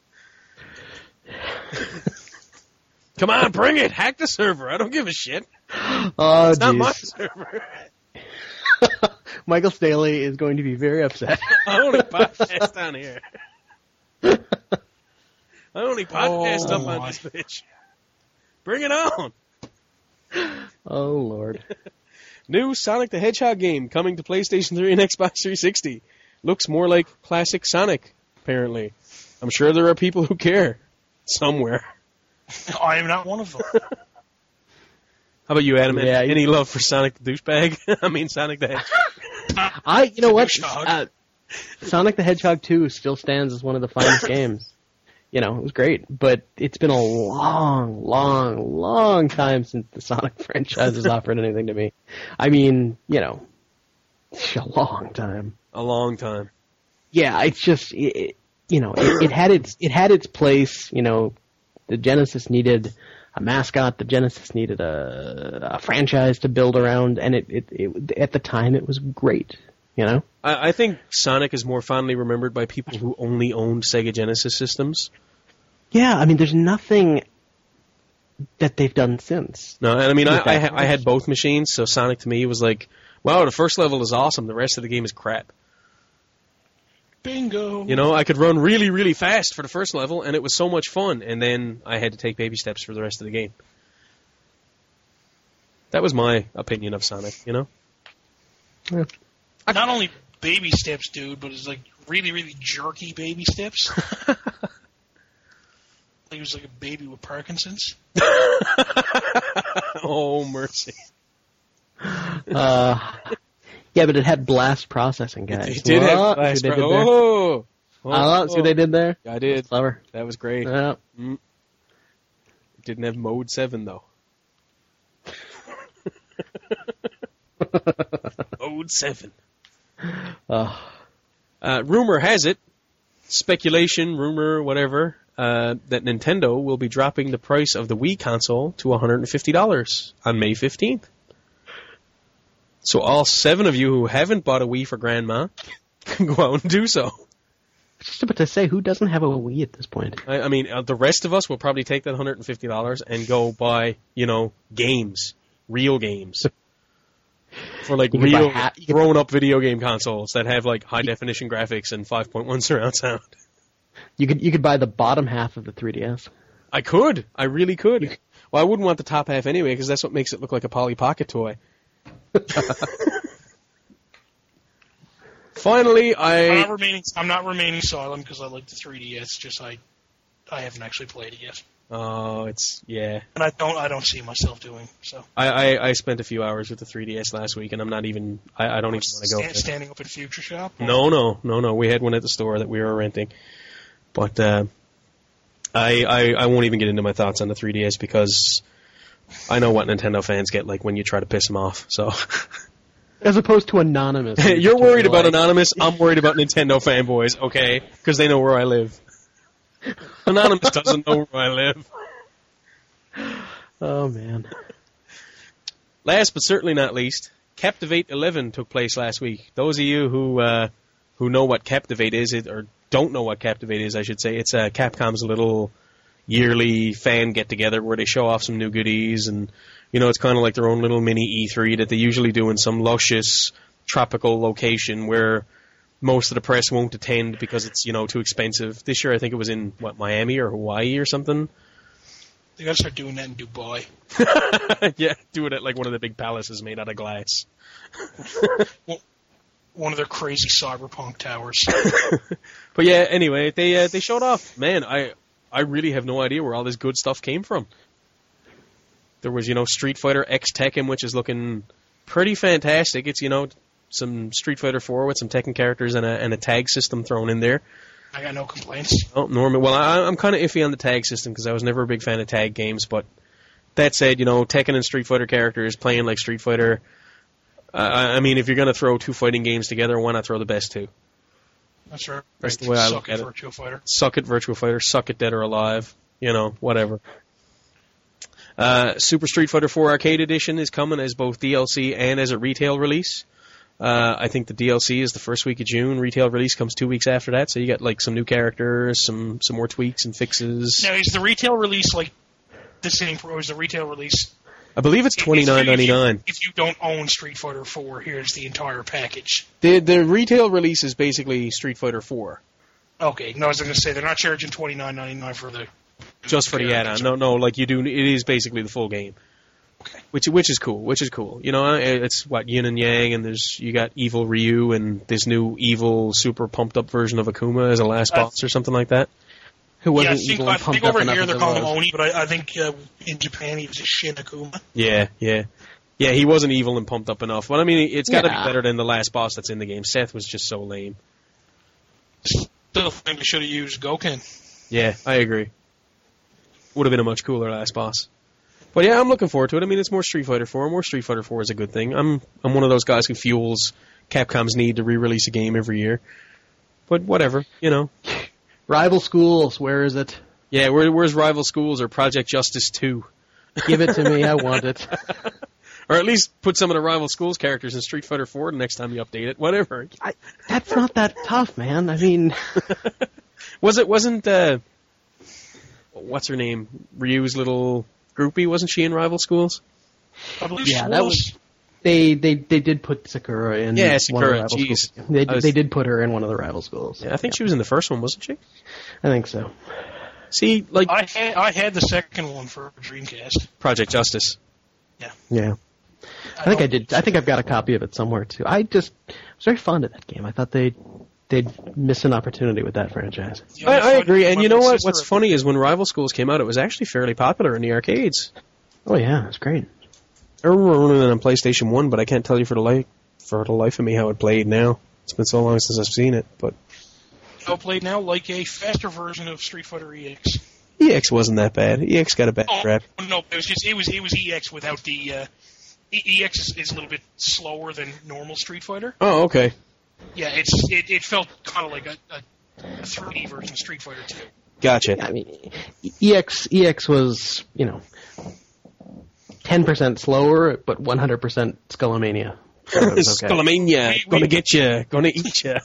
Come on, bring it. Hack the server. I don't give a shit. Oh, It's not my jeez. server. Michael Staley is going to be very upset. I only podcast down here. I only podcast Oh, up on my. this bitch. Bring it on. Oh, Lord. New Sonic the Hedgehog game coming to PlayStation three and Xbox three sixty. Looks more like classic Sonic, apparently. I'm sure there are people who care. Somewhere. I am not one of them. How about you, Adam? Yeah, Any love for Sonic the douchebag? I mean, Sonic the Hedgehog. I, you know what? Uh, Sonic the Hedgehog two still stands as one of the finest games. You know, it was great, but it's been a long, long, long time since the Sonic franchise has offered anything to me. I mean, you know, a long time. A long time. Yeah, it's just, it, you know, it, it had its it had its place. You know, the Genesis needed a mascot. The Genesis needed a, a franchise to build around, and it, it, it at the time it was great. You know, I, I think Sonic is more fondly remembered by people who only owned Sega Genesis systems. Yeah, I mean, there's nothing that they've done since. No, and I mean, I, I, ha- I had both machines, so Sonic to me was like, wow, the first level is awesome, the rest of the game is crap. Bingo. You know, I could run really, really fast for the first level, and it was so much fun, and then I had to take baby steps for the rest of the game. That was my opinion of Sonic, you know? Yeah. Not only baby steps, dude, but it's like really, really jerky baby steps. He was like a baby with Parkinson's. Oh, mercy. Uh, yeah, but it had blast processing, guys. It, it did what? have blast processing. Oh, oh, oh, see what they did there? I did. That's clever. That was great. Yeah. Mm. It didn't have Mode seven, though. Mode seven. Oh. Uh, rumor has it, speculation, rumor, whatever, uh, that Nintendo will be dropping the price of the Wii console to one hundred fifty dollars on May fifteenth. So all seven of you who haven't bought a Wii for Grandma can go out and do so. Just about to say, who doesn't have a Wii at this point? I, I mean, uh, the rest of us will probably take that one hundred fifty dollars and go buy, you know, games, real games. For like You could real buy ha- you could- grown-up video game consoles that have like high-definition graphics and five point one surround sound. You could you could buy the bottom half of the three D S. I could. I really could. Well, I wouldn't want the top half anyway, because that's what makes it look like a Polly Pocket toy. Finally, I... I'm not remaining, I'm not remaining silent because I like the three D S, just I I haven't actually played it yet. Oh, it's... yeah. And I don't I don't see myself doing, so... I, I, I spent a few hours with the three D S last week, and I'm not even... I, I don't even want to go... Stand, standing up at Future Shop? Or? No, no, no, no. We had one at the store that we were renting. But uh, I, I I won't even get into my thoughts on the three D S because I know what Nintendo fans get like when you try to piss them off. So As opposed to Anonymous. you're worried about like... Anonymous. I'm worried about Nintendo fanboys, okay? Because they know where I live. Anonymous doesn't know where I live. Oh, man. Last but certainly not least, Captivate eleven took place last week. Those of you who uh, who know what Captivate is, it, or don't know what Captivate is, I should say, it's uh, Capcom's little yearly fan get-together where they show off some new goodies, and, you know, it's kind of like their own little mini E three that they usually do in some luscious tropical location where most of the press won't attend because it's, you know, too expensive. This year I think it was in, what, Miami or Hawaii or something? They gotta start doing that in Dubai. Yeah, do it at like one of the big palaces made out of glass. One of their crazy cyberpunk towers. But yeah, anyway, they uh, they showed off. Man, I I really have no idea where all this good stuff came from. There was, you know, Street Fighter X Tekken, which is looking pretty fantastic. It's, you know, some Street Fighter four with some Tekken characters and a and a tag system thrown in there. I got no complaints. Oh, Norman. Well, I, I'm kind of iffy on the tag system because I was never a big fan of tag games. But that said, you know, Tekken and Street Fighter characters playing like Street Fighter. Uh, I mean, if you're going to throw two fighting games together, why not throw the best two? That's right. That's the way I Suck look at it, it. Virtua Fighter. Suck it, Virtua Fighter. Suck it, Dead or Alive. You know, whatever. Uh, Super Street Fighter four Arcade Edition is coming as both D L C and as a retail release. Uh, I think the D L C is the first week of June. Retail release comes two weeks after that, so you got like some new characters, some some more tweaks and fixes. Now, is the retail release like the same, or is the retail release... I believe it's twenty-nine ninety-nine. If you don't own Street Fighter four, here's the entire package. The the retail release is basically Street Fighter four. Okay, no, I was going to say they're not charging twenty-nine ninety-nine for the... Just for the add-on. No, no, like you do, it is basically the full game. Okay. Which which is cool, which is cool. You know, it's what, yin and yang, and there's you got evil Ryu and this new evil, super pumped up version of Akuma as a last Uh, boss or something like that. Who Yeah, I wasn't think, evil I and pumped think over up enough here as they're it calling him was. Oni, but I, I think uh, in Japan he was a Shin Akuma. Yeah, yeah. Yeah, he wasn't evil and pumped up enough. But I mean, it's got to Yeah. be better than the last boss that's in the game. Seth was just so lame. Still think they should have used Goken. Yeah, I agree. Would have been a much cooler last boss. But yeah, I'm looking forward to it. I mean, it's more Street Fighter four. More Street Fighter four is a good thing. I'm I'm one of those guys who fuels Capcom's need to re-release a game every year. But whatever, you know. Rival Schools, where is it? Yeah, where, where's Rival Schools or Project Justice two? Give it to me, I want it. Or at least put some of the Rival Schools characters in Street Fighter four the next time you update it. Whatever. I, that's not that tough, man. I mean... Was it, wasn't, uh, what's her name? Ryu's little groupie, wasn't she in Rival Schools? I believe Yeah, she that was. They, they they did put Sakura in Yeah, one Sakura, of the rival jeez. schools. They, I was- they did put her in one of the rival schools. Yeah, I think she was in the first one, wasn't she? I think so. See, like, I had I had the second one for Dreamcast. Project Justice. Yeah. I think I did. I think I've got a copy of it somewhere too. I just was very fond of that game. I thought they they'd miss an opportunity with that franchise. The I, only I fun- agree, and my you know little what? sister What's ever- funny is when Rival Schools came out, it was actually fairly popular in the arcades. Oh yeah, it's great. I remember running it on PlayStation one, but I can't tell you for the life for the life of me how it played now. It's been so long since I've seen it, but I'll play now like a faster version of Street Fighter E X. E X wasn't that bad. E X got a bad Oh, rap. no, it was just it was it was E X without the uh, E- EX is, is a little bit slower than normal Street Fighter. Oh, okay. Yeah, it's it, it felt kind of like a, a, a three D version of Street Fighter two. Gotcha. I mean, E X E X was you know ten percent slower, but one hundred percent Skullomania. So it was okay. Skullomania, We- gonna we- get you, gonna eat you.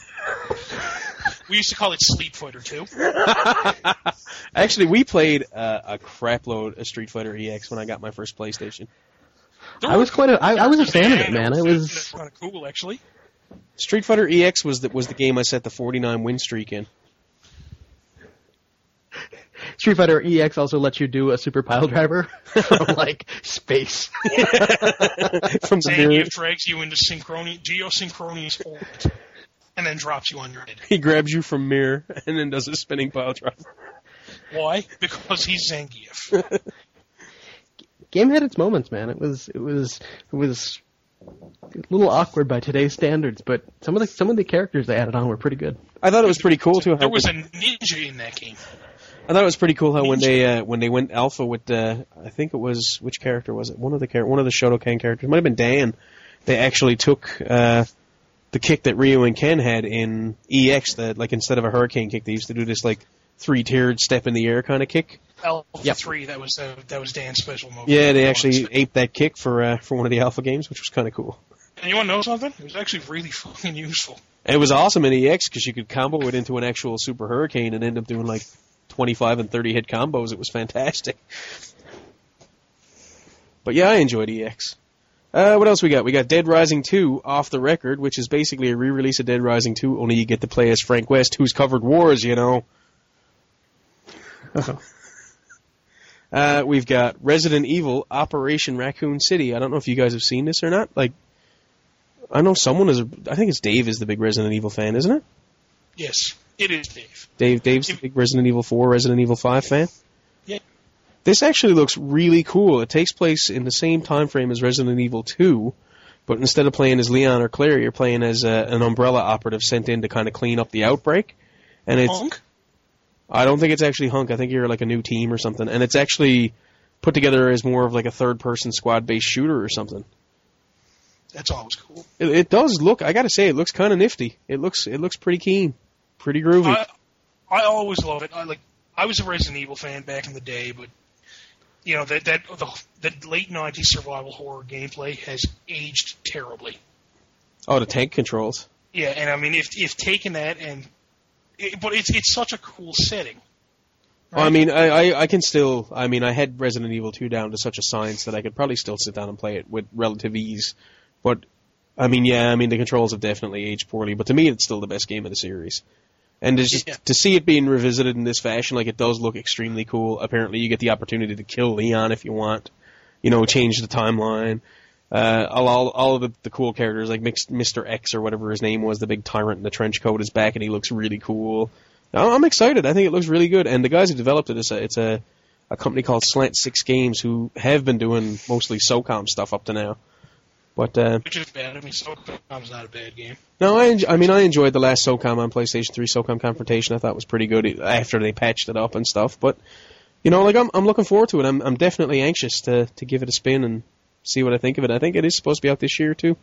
We used to call it Sleep Fighter two. Actually, we played uh, a crap load of Street Fighter E X when I got my first PlayStation. I was quite a I, I was a fan of it, man. It was That's kind of cool, actually. Street Fighter E X was the, was the game I set the forty-nine win streak in. Street Fighter E X also lets you do a super pile driver from like space. From the Zangief mirror, drags you into synchroni- geosynchronous orbit and then drops you on your head. he grabs you from mirror and then does a spinning pile driver. Why? Because he's Zangief. Game had its moments, man. It was it was it was a little awkward by today's standards, but some of the some of the characters they added on were pretty good. I thought it was pretty cool too. How There was a ninja in that game. I thought it was pretty cool how when they uh, when they went alpha with uh, I think it was which character was it? One of the char- one of the Shotokan characters, it might have been Dan. They actually took uh, the kick that Ryu and Ken had in E X. That like instead of a hurricane kick, they used to do this like three tiered step in the air kind of kick. Alpha Yep. three, that was uh, that was Dan's special move. Yeah, they actually aped that kick for uh, for one of the alpha games, which was kind of cool. And you want to know something? It was actually really fucking useful. And it was awesome in E X because you could combo it into an actual super hurricane and end up doing like twenty-five and thirty hit combos. It was fantastic. But yeah, I enjoyed E X. Uh, what else we got? We got Dead Rising two off the record, which is basically a re-release of Dead Rising two, only you get to play as Frank West, who's covered wars, you know. uh, we've got Resident Evil Operation Raccoon City. I don't know if you guys have seen this or not. Like, I know someone is. A, I think it's Dave is the big Resident Evil fan, isn't it? Yes, it is, Dave. Dave, Dave's the If- big Resident Evil four, Resident Evil five fan. Yeah. This actually looks really cool. It takes place in the same time frame as Resident Evil two, but instead of playing as Leon or Claire, you're playing as a, an Umbrella operative sent in to kind of clean up the outbreak. And it's, Punk? I don't think it's actually Hunk. I think you're like a new team or something. And it's actually put together as more of like a third-person squad-based shooter or something. That's always cool. It, it does look. I got to say, it looks kind of nifty. It looks. It looks pretty keen, pretty groovy. I, I always love it. I like. I was a Resident Evil fan back in the day, but you know that that the, the late nineties survival horror gameplay has aged terribly. Oh, the tank controls. Yeah, and I mean, if if taking that and, it, but it's it's such a cool setting. Well, I mean, I, I, I can still. I mean, I had Resident Evil two down to such a science that I could probably still sit down and play it with relative ease. But I mean, yeah, I mean the controls have definitely aged poorly. But to me, it's still the best game of the series. And it's just Yeah. to see it being revisited in this fashion, like it does look extremely cool. Apparently, you get the opportunity to kill Leon if you want. You know, change the timeline. Uh, all all, all of the, the cool characters, like Mister X or whatever his name was, the big tyrant in the trench coat, is back and he looks really cool. I'm excited. I think it looks really good. And the guys who developed it, it's a, it's a, a company called Slant Six Games who have been doing mostly SOCOM stuff up to now. But uh, which is bad. I mean, SOCOM's not a bad game. No, I, enjoy, I mean, I enjoyed the last SOCOM on PlayStation three, SOCOM Confrontation. I thought was pretty good after they patched it up and stuff. But, you know, like, I'm I'm looking forward to it. I'm I'm definitely anxious to, to give it a spin and see what I think of it. I think it is supposed to be out this year, too.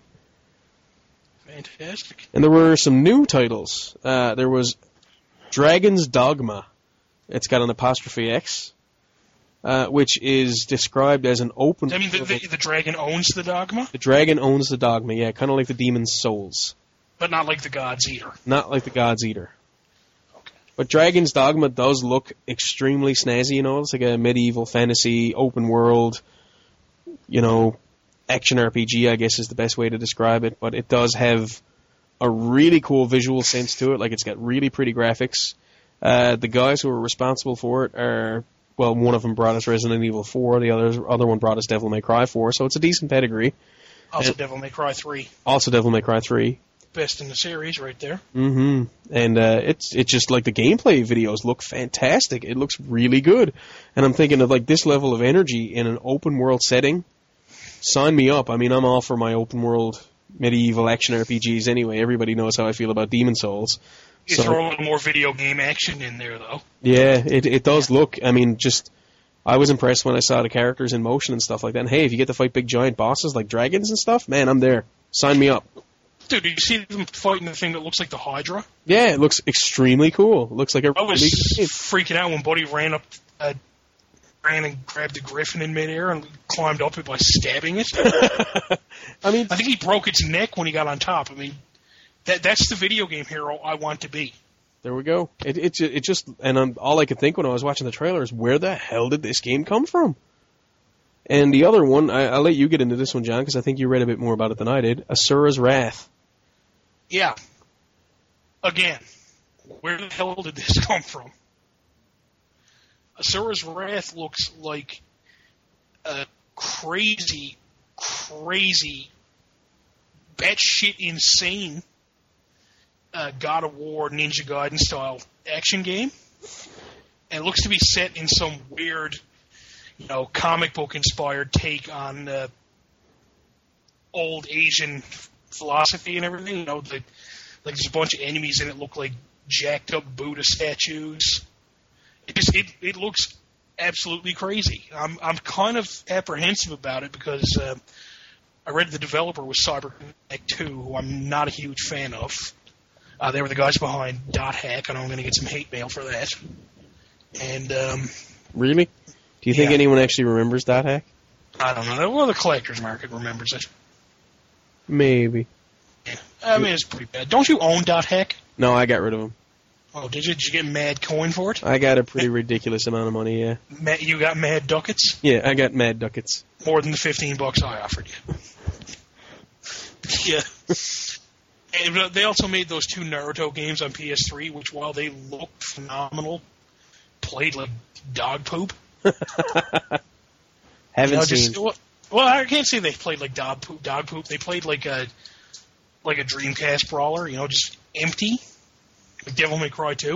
Fantastic. And there were some new titles. Uh, there was Dragon's Dogma. It's got an apostrophe X, uh, which is described as an open... I mean, the, the, the dragon owns the dogma? The dragon owns the dogma, yeah, kind of like the demon's souls. But not like the God's Eater. Not like the God's Eater. Okay. But Dragon's Dogma does look extremely snazzy, you know? It's like a medieval fantasy, open world, you know, action R P G, I guess is the best way to describe it. But it does have a really cool visual sense to it. Like, it's got really pretty graphics. Uh, the guys who are responsible for it are, well, one of them brought us Resident Evil four, the other other one brought us Devil May Cry four, so it's a decent pedigree. Also and Devil May Cry three. Also Devil May Cry three. Best in the series right there. Mm-hmm. And uh, it's it's just like the gameplay videos look fantastic. It looks really good. And I'm thinking of like this level of energy in an open world setting. Sign me up. I mean, I'm all for my open world medieval action R P Gs anyway. Everybody knows how I feel about Demon Souls. You So- throw a little more video game action in there, though. Yeah, it it does look. I mean, just I was impressed when I saw the characters in motion and stuff like that. And hey, if you get to fight big giant bosses like dragons and stuff, man, I'm there. Sign me up. Dude, did you see them fighting the thing that looks like the Hydra? Yeah, it looks extremely cool. It looks like a I was really good game. freaking out when Buddy ran up, uh, ran and grabbed the griffin in midair and climbed up it by stabbing it. I mean, I think he broke its neck when he got on top. I mean, that that's the video game hero I want to be. there we go. It it ju- it just and um, all I could think when I was watching the trailer is where the hell did this game come from? And the other one, I, I'll let you get into this one, John, because I think you read a bit more about it than I did. Asura's Wrath. Yeah. Again, where the hell did this come from? Asura's Wrath looks like a crazy, crazy, batshit insane uh, God of War, Ninja Gaiden style action game. And it looks to be set in some weird, you know, comic book inspired take on uh, old Asian philosophy and everything. You know, the, like there's a bunch of enemies in it look like jacked up Buddha statues. It just it, it looks absolutely crazy. I'm I'm kind of apprehensive about it because uh, I read the developer was Cyberconnect two, who I'm not a huge fan of. Uh, they were the guys behind Dot Hack, and I'm going to get some hate mail for that. And um, Really? Do you think Yeah. anyone actually remembers Dot Hack? I don't know. Well, the collector's market remembers it. Maybe. Yeah. I mean, it's pretty bad. Don't you own Dot Hack? No, I got rid of him. Oh, did you? Did you get mad coin for it? I got a pretty ridiculous amount of money, yeah. Ma- you got mad ducats? Yeah, I got mad ducats. More than the fifteen bucks I offered you. Yeah. And uh, they also made those two Naruto games on P S three, which, while they looked phenomenal, played like dog poop. Haven't You know, seen. just, well, well, I can't say they played like dog poop. Dog poop. They played like a like a Dreamcast brawler. You know, just empty. Like Devil May Cry two.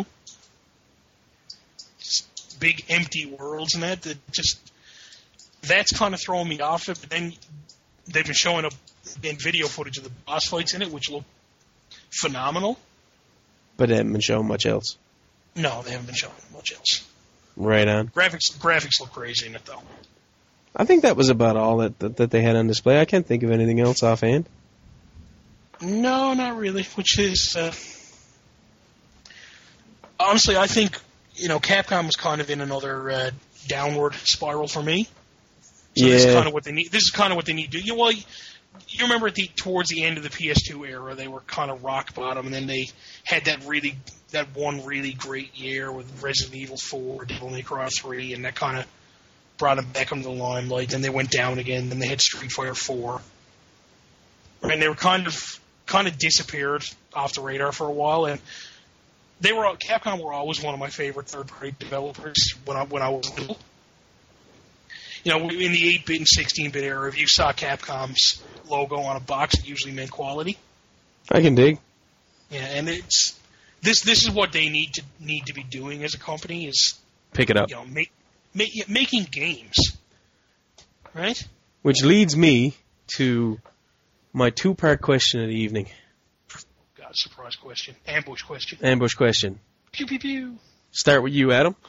Just big empty worlds and that. That just that's kind of throwing me off it. But then they've been showing up in video footage of the boss fights in it, which look phenomenal. But they haven't been showing much else. No, they haven't been showing much else. Right on. Graphics graphics look crazy in it though. I think that was about all that, that, that they had on display. I can't think of anything else offhand. No, not really. Which is uh, honestly, I think you know Capcom was kind of in another uh, downward spiral for me. So Yeah. this is kind of what they need. This is kind of what they need to do. You know, well, you, you remember at the towards the end of the P S two era, they were kind of rock bottom, and then they had that really that one really great year with Resident Evil four, Devil May Cry three, and that kind of brought them back into the limelight. Then they went down again. Then they had Street Fighter four. I mean, they were kind of kind of disappeared off the radar for a while, and they were Capcom were always one of my favorite third-party developers when I when I was little. You know, in the eight-bit and sixteen-bit era, if you saw Capcom's logo on a box, it usually meant quality. I can dig. Yeah, and it's this this is what they need to need to be doing as a company is Pick it up. you know make, make making games, right? Which leads me to My two-part question of the evening. God, surprise question. Ambush question. Ambush question. Pew, pew, pew. Start with you, Adam.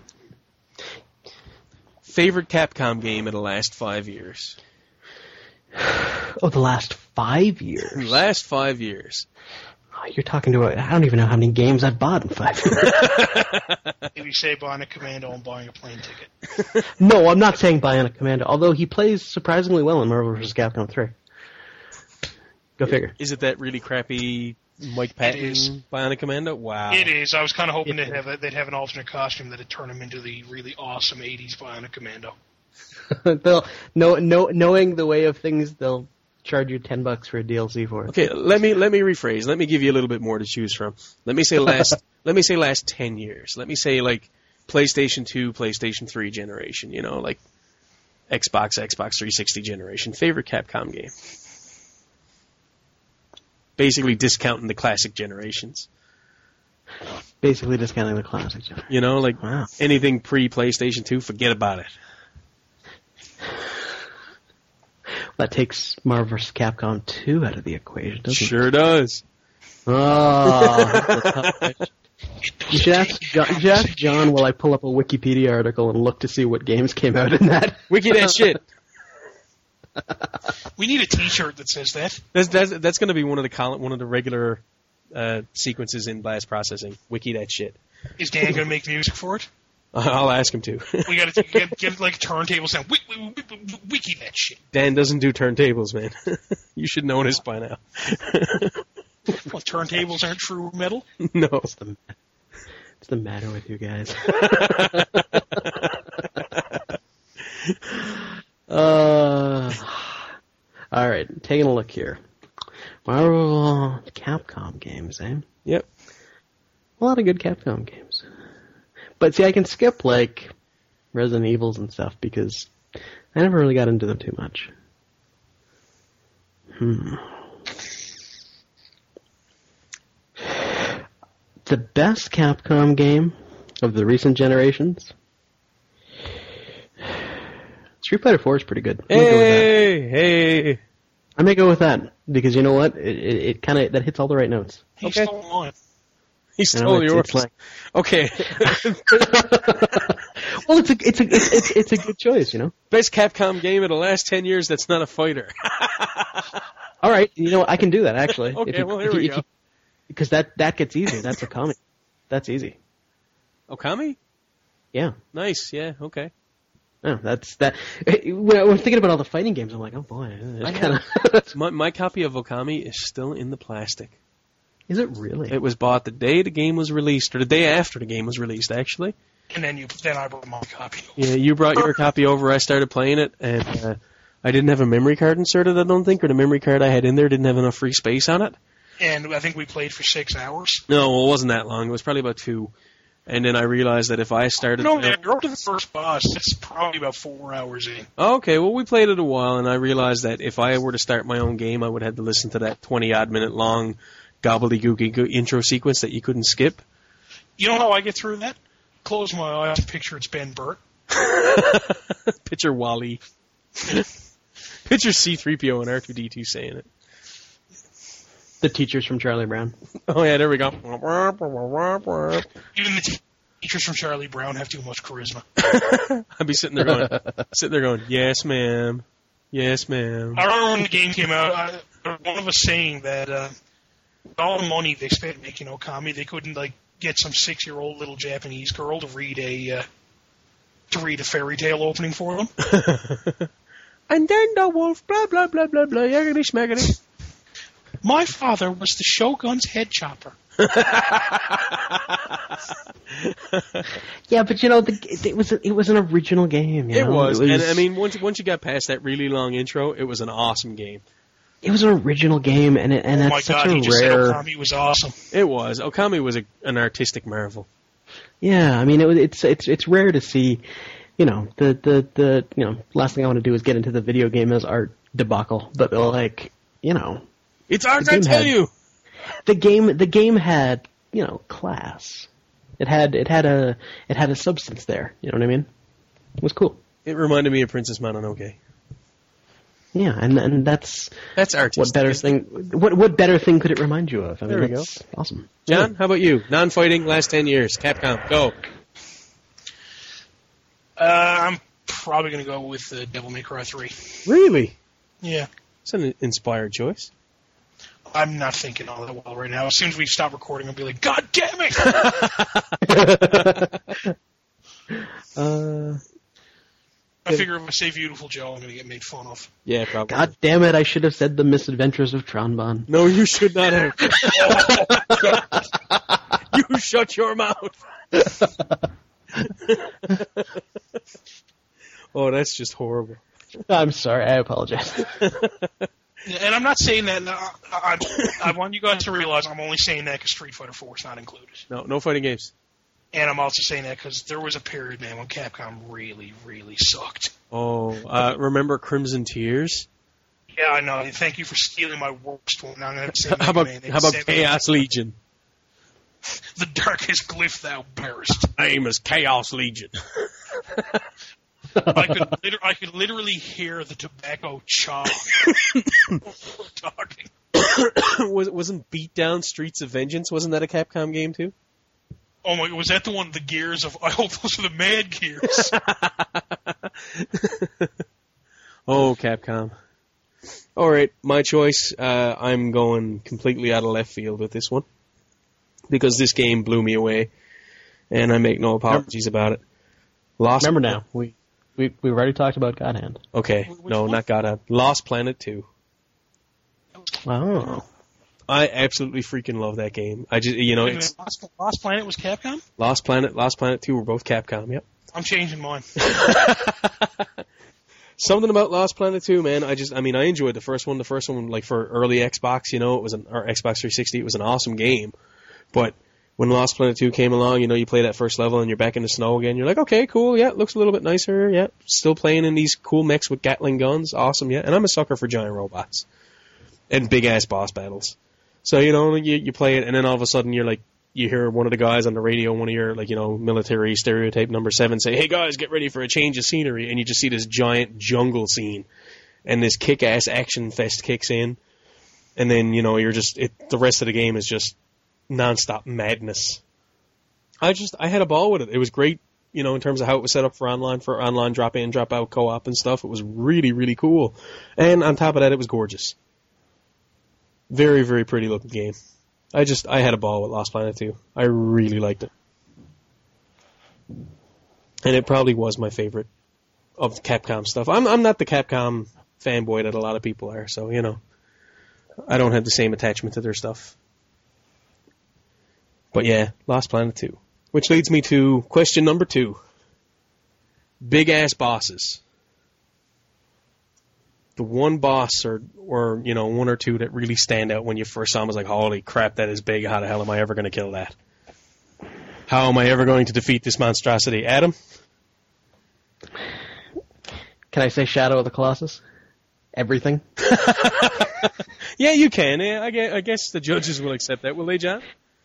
Favorite Capcom game of the last five years? Oh, the last five years? The last five years. Oh, you're talking to a... I don't even know how many games I've bought in five years. If you say buying a Commando and buying a plane ticket. No, I'm not saying Bionic Commando, although he plays surprisingly well in Marvel versus. Capcom three. Go figure. Is it that really crappy Mike Patton Bionic Commando? Wow. It is. I was kind of hoping It they'd is. have, a, they'd have an alternate costume that'd turn him into the really awesome eighties Bionic Commando. They'll know, know, knowing the way of things, they'll charge you ten bucks for a D L C for it. Okay, let me let me rephrase. Let me give you a little bit more to choose from. Let me say last let me say last ten years. Let me say like PlayStation two, PlayStation three generation, you know, like Xbox, Xbox three sixty generation. Favorite Capcom game. Basically discounting the classic generations. Basically discounting the classic genre. You know, like Wow. anything pre-PlayStation two, forget about it. That takes Marvel versus. Capcom two out of the equation, doesn't Sure does. it? Oh, that's a tough question. You should ask John, you should ask John while I pull up a Wikipedia article and look to see what games came out in that. Wiki that shit. We need a T-shirt that says that. That's that's, that's going to be one of the col- one of the regular uh, sequences in blast processing. Wiki that shit. Is Dan going to make music for it? I'll ask him to. We got to get, get like a turntable sound. Wiki, wiki, wiki that shit. Dan doesn't do turntables, man. You should know this by now. Well, turntables aren't true metal. No. What's the, what's the matter with you guys? uh, all right, taking a look here. Marvel Capcom games, eh? Yep. A lot of good Capcom games. But see, I can skip, like, Resident Evils and stuff, because I never really got into them too much. Hmm. The best Capcom game of the recent generations? Street Fighter four is pretty good. I'm gonna go with that. Hey, hey. I may go with that, because you know what? It, it, it kind of, that hits all the right notes. He Okay. stole mine. He You know, stole it's- yours. it's like- Okay. Well, it's a, it's a, it's, it's, it's a good choice, you know? Best Capcom game of the last ten years that's not a fighter. All right, you know, I can do that, actually. Okay, If you- well, if here you- we if go. you- Because that, that gets easier. That's a comic. That's easy. Okami? Yeah. Nice, yeah, okay. Oh, that's that. When I was thinking about all the fighting games, I'm like, oh boy, I it's kind of. My, my copy of Okami is still in the plastic. Is it really? It was bought the day the game was released, or the day after the game was released, actually. And then you, then I brought my copy. Yeah, you brought your copy over, I started playing it, and uh, I didn't have a memory card inserted, I don't think, or the memory card I had in there didn't have enough free space on it. And I think we played for six hours. No, well, it wasn't that long. It was probably about two. And then I realized that if I started... No, man, you're up to the first boss. It's probably about four hours in. Okay, well, we played it a while, and I realized that if I were to start my own game, I would have to listen to that twenty-odd minute long gobbledygooky go- intro sequence that you couldn't skip. You know how I get through that? Close my eyes, picture it's Ben Burt. Picture Wally. Picture C three P O and R two D two saying it. The teachers from Charlie Brown. Oh, yeah, there we go. Even the te- teachers from Charlie Brown have too much charisma. I'd be sitting there going, sitting there going, yes, ma'am. Yes, ma'am. I remember when the game came out, I, one of us saying that uh, with all the money they spent making Okami, they couldn't like get some six-year-old little Japanese girl to read a uh, to read a fairy tale opening for them. And then the wolf, blah, blah, blah, blah, blah, yaggity schmaggity. My father was the Shogun's head chopper. Yeah, but you know, the, it was a, it was an original game. You It know? was, It was, and I mean, once once you got past that really long intro, it was an awesome game. it was an original game, and it, and oh that's my such god, a he just said rare. Okami was awesome. It was. Okami was a, an artistic marvel. Yeah, I mean, it, was- it's it's it's rare to see. You know, the, the, the you know last thing I want to do is get into the video game as art debacle, but like you know, It's art, The I game tell had- you. the game the game had you know class. It had it had a it had a substance there. You know what I mean? It was cool. It reminded me of Princess Mononoke. Yeah, and and that's That's artistic. what better thing? What what better thing could it remind you of? I mean, There we that's awesome. John, how about you? Non-fighting, last ten years. Capcom, go. Uh, I'm probably going to go with uh, Devil May Cry three. Really? Yeah. It's an inspired choice. I'm not thinking all that well right now. As soon as we stop recording, I'll be like, God damn it! uh, I figure if I say Beautiful Joe, I'm going to get made fun of. Yeah, probably. God damn it! I should have said The Misadventures of Tronbon. No, you should not have. You shut your mouth. Oh, that's just horrible. I'm sorry. I apologize. And I'm not saying that. I, I, I want you guys to realize I'm only saying that because Street Fighter four is not included. No, no fighting games. And I'm also saying that because there was a period, man, when Capcom really, really sucked. Oh, uh, remember Crimson Tears? Yeah, I know. Thank you for stealing my worst one. I'm going to say How about man, how about Seven- Chaos Legion? The darkest glyph thou bearest. Name is Chaos Legion. I could, liter- I could literally hear the tobacco chop talking. Was wasn't Beatdown Streets of Vengeance? Wasn't that a Capcom game too? Oh my! Was that the one? The gears of? I hope those are the Mad Gears. Oh, Capcom. All right, my choice. Uh, I'm going completely out of left field with this one because this game blew me away, and I make no apologies about it. Lost. Remember now, we we we've already talked about God Hand. Okay, Which no, one? not God. Lost Planet two. Oh. I absolutely freaking love that game. I just, you know, Wait a it's minute, Lost, Lost Planet was Capcom? Lost Planet, Lost Planet two were both Capcom. Yep. I'm changing mine. Something about Lost Planet two, man. I just, I mean, I enjoyed the first one. The first one, like for early Xbox, you know, it was an or Xbox three sixty. It was an awesome game. But when Lost Planet two came along, you know, you play that first level and you're back in the snow again. You're like, okay, cool. Yeah, it looks a little bit nicer. Yeah, still playing in these cool mechs with Gatling guns. Awesome. Yeah, and I'm a sucker for giant robots and big ass boss battles. So, you know, you, you play it, and then all of a sudden you're like, you hear one of the guys on the radio, one of your, like, you know, military stereotype number seven say, hey guys, get ready for a change of scenery, and you just see this giant jungle scene, and this kick-ass action fest kicks in, and then, you know, you're just, it, the rest of the game is just nonstop madness. I just, I had a ball with it. It was great, you know, in terms of how it was set up for online, for online drop-in, drop-out co-op and stuff. It was really, really cool. And on top of that, it was gorgeous. Very, very pretty looking game. I just, I had a ball with Lost Planet two. I really liked it. And it probably was my favorite of Capcom stuff. I'm, I'm not the Capcom fanboy that a lot of people are, so, you know, I don't have the same attachment to their stuff. But yeah, Lost Planet two. Which leads me to question number two. Big ass bosses. The one boss or, or, you know, one or two that really stand out when you first saw them was like, holy crap, that is big. How the hell am I ever going to kill that? How am I ever going to defeat this monstrosity? Adam? Can I say Shadow of the Colossus? Everything? Yeah, you can. Yeah, I guess, I guess the judges will accept that, will they, John?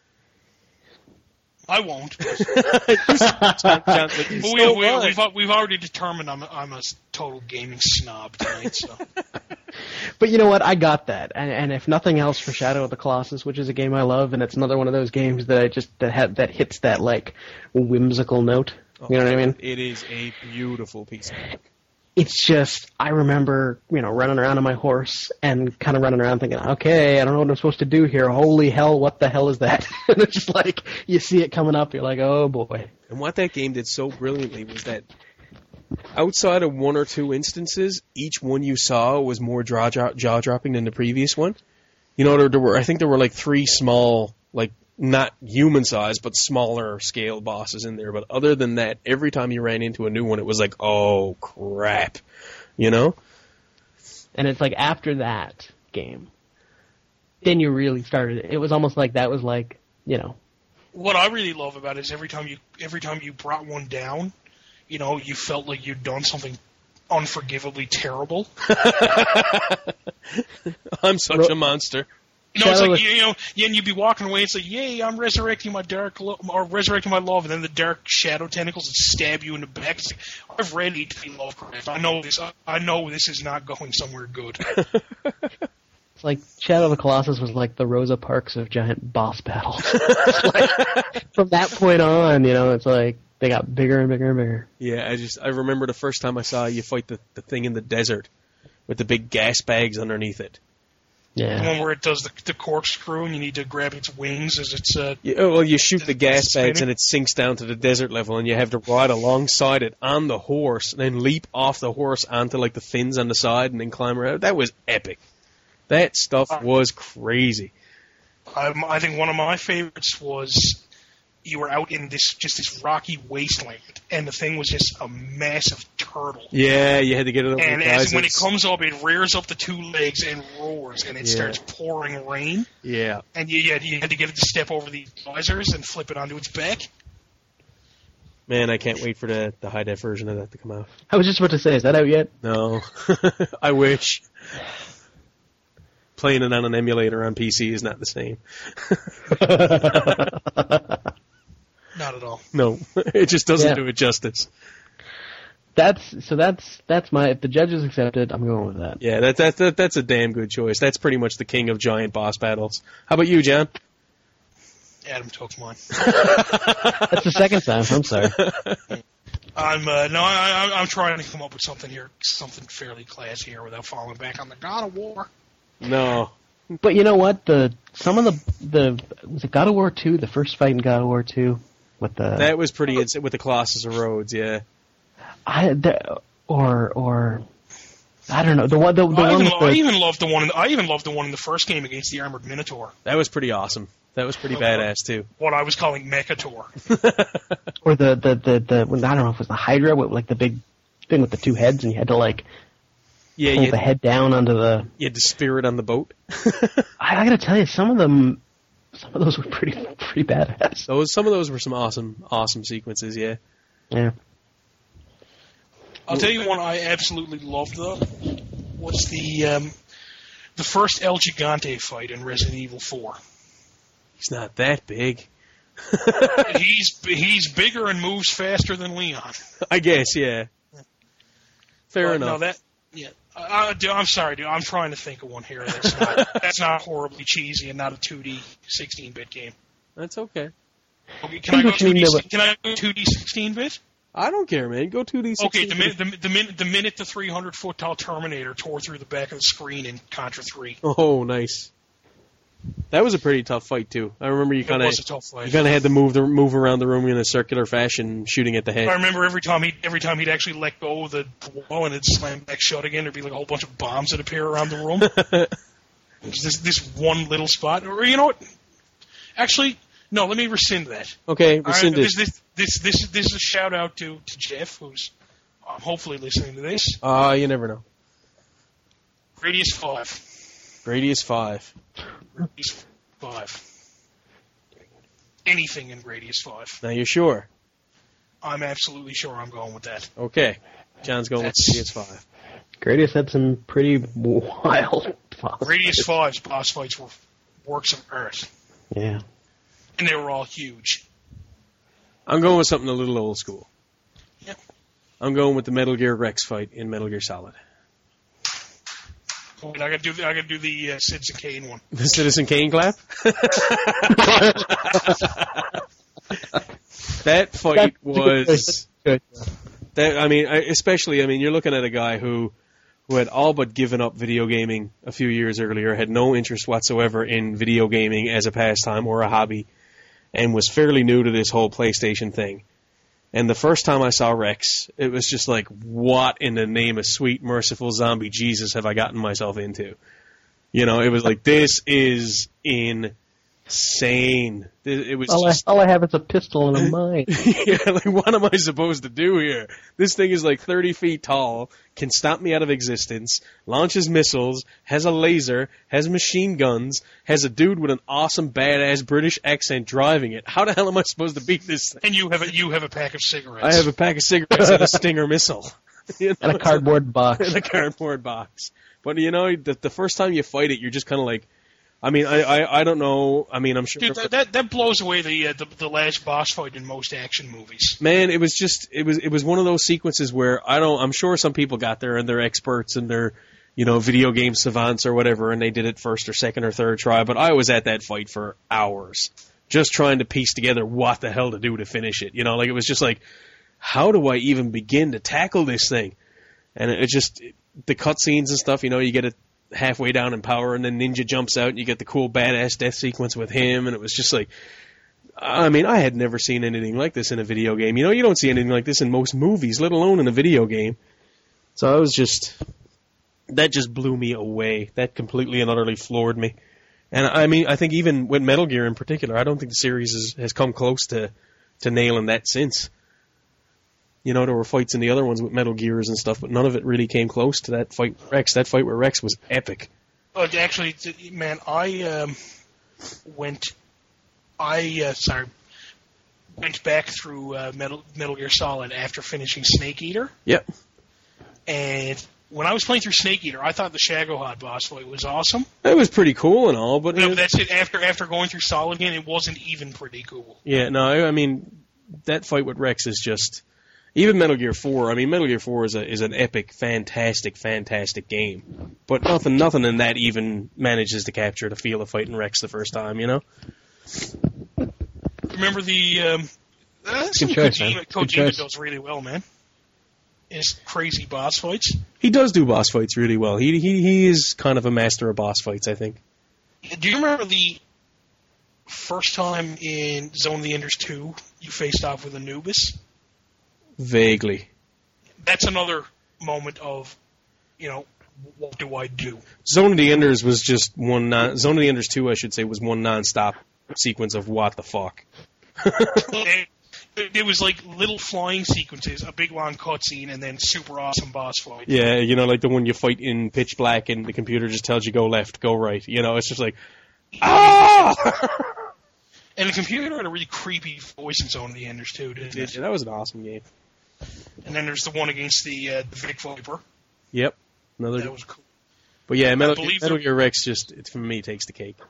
I won't. John, but you But still we, we, won. we've, we've already determined I'm, I'm a total gaming snob tonight, so. But you know what? I got that, and, and if nothing else, for Shadow of the Colossus, which is a game I love, and it's another one of those games that I just that ha- that hits that like whimsical note. You know what I mean? It is a beautiful piece of work. It's just, I remember, you know, running around on my horse and kind of running around thinking, okay, I don't know what I'm supposed to do here. Holy hell, what the hell is that? And it's just like, you see it coming up, you're like, oh boy. And what that game did so brilliantly was that outside of one or two instances, each one you saw was more jaw dropping than the previous one. You know, there, there were, I think there were like three small, like, not human size, but smaller scale bosses in there. But other than that, every time you ran into a new one, it was like, oh crap, you know? And it's like after that game, then you really started. It was almost like that was like, you know. What I really love about it is every time you every time you brought one down, you know, you felt like you'd done something unforgivably terrible. I'm such a monster. You know, it's Shadow like, of- you know, yeah, and you'd be walking away, it's like, yay, I'm resurrecting my dark, lo- or resurrecting my love, and then the dark shadow tentacles would stab you in the back. It's like, I've read H P Lovecraft. I know this, I, I know this is not going somewhere good. It's like Shadow of the Colossus was like the Rosa Parks of giant boss battles. It's like, from that point on, you know, it's like they got bigger and bigger and bigger. Yeah, I just I remember the first time I saw you fight the, the thing in the desert with the big gas bags underneath it. The Yeah. one where it does the, the corkscrew, and you need to grab its wings as it's, uh, You, oh, well, you shoot the gas Spinning. bags and it sinks down to the desert level, and you have to ride alongside it on the horse, and then leap off the horse onto like the fins on the side, and then climb around. That was epic. That stuff was crazy. Um, I think one of my favorites was you were out in this just this rocky wasteland, and the thing was just a massive turtle. Yeah, you had to get it over And the as guys. when it that's- comes up, it rears up the two legs and roars, and it Yeah. starts pouring rain. Yeah. And you, you, had, you had to get it to step over the visors and flip it onto its back. Man, I can't wait for the, the high-def version of that to come out. I was just about to say, is that out yet? No. I wish. Playing it on an emulator on P C is not the same. Not at all. No, it just doesn't Yeah. do it justice. That's so. That's that's my. If the judges accept it, I'm going with that. Yeah, that, that, that that's a damn good choice. That's pretty much the king of giant boss battles. How about you, John? Adam took mine. That's the second time. I'm sorry. I'm uh, no, I, I, I'm trying to come up with something here, something fairly classy here, without falling back on the God of War. No. But you know what? The some of the the was it God of War two, the first fight in God of War two, with the That was pretty ins- with the Colossus of Rhodes, yeah. I the, or or I don't know the one the, the I one even, with I the, even loved the one. In, I even loved the one in the first game against the Armored Minotaur. That was pretty awesome. That was pretty Oh. badass, too. What I was calling Mechator. or the the the, the when, I don't know if it was the Hydra with like the big thing with the two heads and you had to like Yeah, pull you the had, head down onto the. you had the spirit on the boat. I, I gotta tell you, some of them, some of those were pretty pretty badass. Those Some of those were some awesome, awesome sequences, yeah. Yeah. I'll tell you one I absolutely loved though was the um, the first El Gigante fight in Resident Evil four. He's not that big. he's he's bigger and moves faster than Leon. I guess, yeah. Fair But enough. No, that yeah. I, I, dude, I'm sorry, dude. I'm trying to think of one here that's not that's not horribly cheesy and not a two D sixteen-bit game. That's okay. Okay, can I go what you mean, two D? though. Can I go two D sixteen-bit? I don't care, man. Go two D Okay, sixteen. the minute the, the minute the minute the three hundred foot tall Terminator tore through the back of the screen in Contra three. Oh, nice. That was a pretty tough fight too. I remember you It kind of was a tough fight. you kind of had to move the move around the room in a circular fashion, shooting at the I head. remember every time he every time he'd actually let go of the wall and it'd slam back shut again, there'd be like a whole bunch of bombs that appear around the room. It's this this one little spot, or you know what? Actually, no. Let me rescind that. Okay, All right, rescind it. this, this this this this is a shout out to to Jeff, who's um, hopefully listening to this. Ah, you never know. Radius five. Radius five. Radius five. Anything in Radius five. Now you're sure? I'm absolutely sure I'm going with that. Okay. John's going That's- with Radius five. Gradius had some pretty wild boss Radius fights. five's boss fights were works of art, Yeah. and they were all huge. I'm going with something a little old school. Yep. I'm going with the Metal Gear Rex fight in Metal Gear Solid. I gotta do the, I gotta do the uh, Citizen Kane one. The Citizen Kane clap? That fight was Good. that. I mean, I- especially. I mean, you're looking at a guy who who had all but given up video gaming a few years earlier, had no interest whatsoever in video gaming as a pastime or a hobby, and was fairly new to this whole PlayStation thing. And the first time I saw Rex, it was just like, what in the name of sweet, merciful zombie Jesus have I gotten myself into? You know, it was like, this is insane. It it was All I, just, all I have is a pistol and a mine. yeah, like, what am I supposed to do here? This thing is like thirty feet tall, can stop me out of existence, launches missiles, has a laser, has machine guns, has a dude with an awesome, badass British accent driving it. How the hell am I supposed to beat this thing? And you have a you have a pack of cigarettes. I have a pack of cigarettes and a Stinger missile. You know, And a cardboard box. in a cardboard box. But you know, the, the first time you fight it, you're just kind of like, I mean, I, I, I don't know. I mean, I'm sure. Dude, that that blows away the, uh, the the last boss fight in most action movies. Man, it was just it was it was one of those sequences where I don't. I'm sure some people got there and they're experts and they're, you know, video game savants or whatever, and they did it first or second or third try. But I was at that fight for hours, just trying to piece together what the hell to do to finish it. You know, like it was just like, how do I even begin to tackle this thing? And it, it just it, the cutscenes and stuff. You know, you get it halfway down in power, and then Ninja jumps out, and you get the cool badass death sequence with him, and it was just like, I mean, I had never seen anything like this in a video game. You know, you don't see anything like this in most movies, let alone in a video game. So I was just, that just blew me away. That completely and utterly floored me. And I mean, I think even with Metal Gear in particular, I don't think the series has, has come close to, to nailing that since. You know, there were fights in the other ones with Metal Gears and stuff, but none of it really came close to that fight with Rex. That fight with Rex was epic. Oh, actually, man, I um, went, I uh, sorry, went back through uh, Metal Metal Gear Solid after finishing Snake Eater. Yep. And when I was playing through Snake Eater, I thought the Shagohod boss fight was awesome. It was pretty cool and all, but no, it was, that's it. After after going through Solid again, it wasn't even pretty cool. Yeah, no, I, I mean that fight with Rex is just. Even Metal Gear four, I mean, Metal Gear four is a is an epic, fantastic, fantastic game. But nothing nothing in that even manages to capture the feel of fighting Rex the first time, you know? Remember the... Um, uh, Good choice, man. Kojima, Good Kojima choice. does really well, man. His crazy boss fights. He does do boss fights really well. He he he is kind of a master of boss fights, I think. Do you remember the first time in Zone of the Enders two you faced off with Anubis? Vaguely. That's another moment of, you know, what do I do? Zone of the Enders was just one non- Zone of the Enders two, I should say, was one non-stop sequence of what the fuck. it, it was like little flying sequences, a big long cutscene, and then super awesome boss fight. Yeah, you know, like the one you fight in pitch black and the computer just tells you go left, go right. You know, it's just like, ah! And the computer had a really creepy voice in Zone of the Enders too, didn't it? Yeah, that was an awesome game. And then there's the one against the, uh, the Vic Viper. Yep. Another. That was cool. But yeah, Metal, believe Metal there- Gear Rex just, it, for me, takes the cake.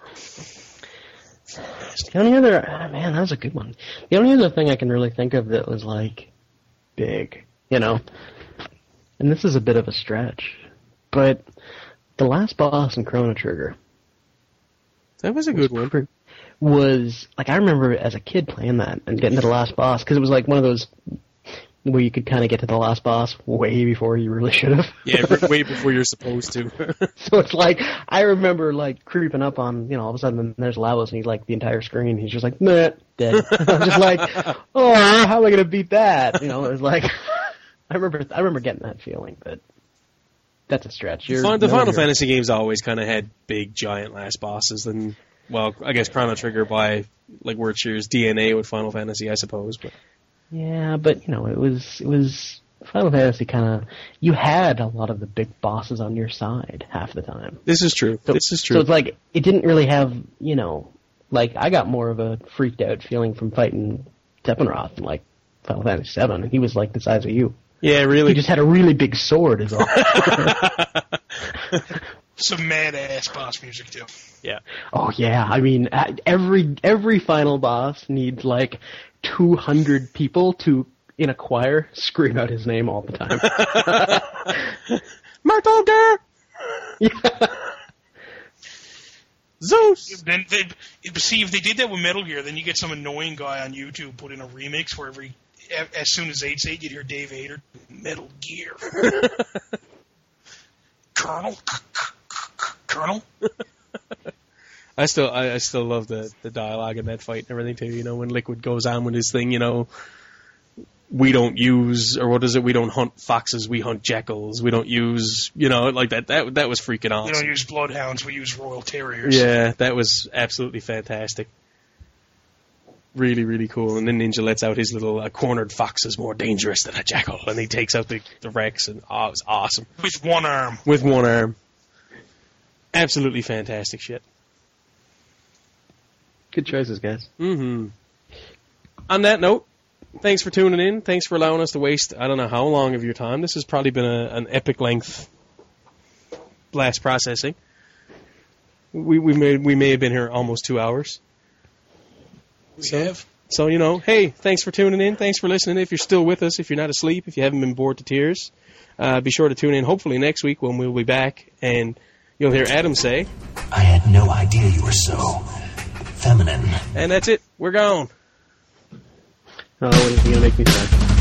The only other, oh, man, that was a good one. The only other thing I can really think of that was like big, you know, and this is a bit of a stretch, but the last boss in Chrono Trigger That was a good one. pre- was like I remember as a kid playing that and getting to the last boss because it was like one of those where you could kind of get to the last boss way before you really should have. Yeah, way before you're supposed to. So it's like, I remember, like, creeping up on, you know, all of a sudden there's Lavos and he's, like, the entire screen. He's just like, meh, dead. I'm just like, oh, how am I going to beat that? You know, it was like, I remember I remember getting that feeling, but that's a stretch. You're, the no, Final you're- Fantasy games always kind of had big, giant last bosses. And, well, I guess Chrono Trigger by, like, where it shares D N A with Final Fantasy, I suppose. But Yeah, but, you know, it was, it was, Final Fantasy kind of, you had a lot of the big bosses on your side half the time. This is true. So, this is true. So it's like, it didn't really have, you know, like, I got more of a freaked out feeling from fighting Sephiroth in, like, Final Fantasy seven, and he was, like, the size of you. yeah, really. He just had a really big sword, is all. Some mad-ass boss music, too. Yeah. Oh, yeah, I mean, uh, every, every final boss needs, like, two hundred people to, in a choir, scream out his name all the time. Metal Gear! Yeah. Zeus! Then they see if they did that with Metal Gear, then you get some annoying guy on YouTube put in a remix where every as soon as they'd say it, you'd hear Dave Hayter, Metal Gear. Colonel, Colonel. I still, I, I still love the, the dialogue in that fight and everything too. You know, when Liquid goes on with his thing, you know, we don't use, or what is it? We don't hunt foxes, we hunt jackals. We don't use, you know, like that. That that was freaking awesome. We don't use bloodhounds, we use Royal Terriers. Yeah, that was absolutely fantastic. Really, really cool. And then Ninja lets out his little uh, cornered fox is more dangerous than a jackal, and he takes out the, the Rex, and oh, it was awesome. With one arm. With one arm. Absolutely fantastic shit. Good choices, guys. Mm-hmm. On that note, thanks for tuning in. Thanks for allowing us to waste, I don't know how long of your time. This has probably been a, an epic length blast processing. We we may we may have been here almost two hours. We So- have. So, you know, hey, thanks for tuning in. Thanks for listening. If you're still with us, if you're not asleep, if you haven't been bored to tears, uh, be sure to tune in hopefully next week when we'll be back and you'll hear Adam say, I had no idea you were so feminine. and that's it. We're gone. Oh, what is he going to make me say?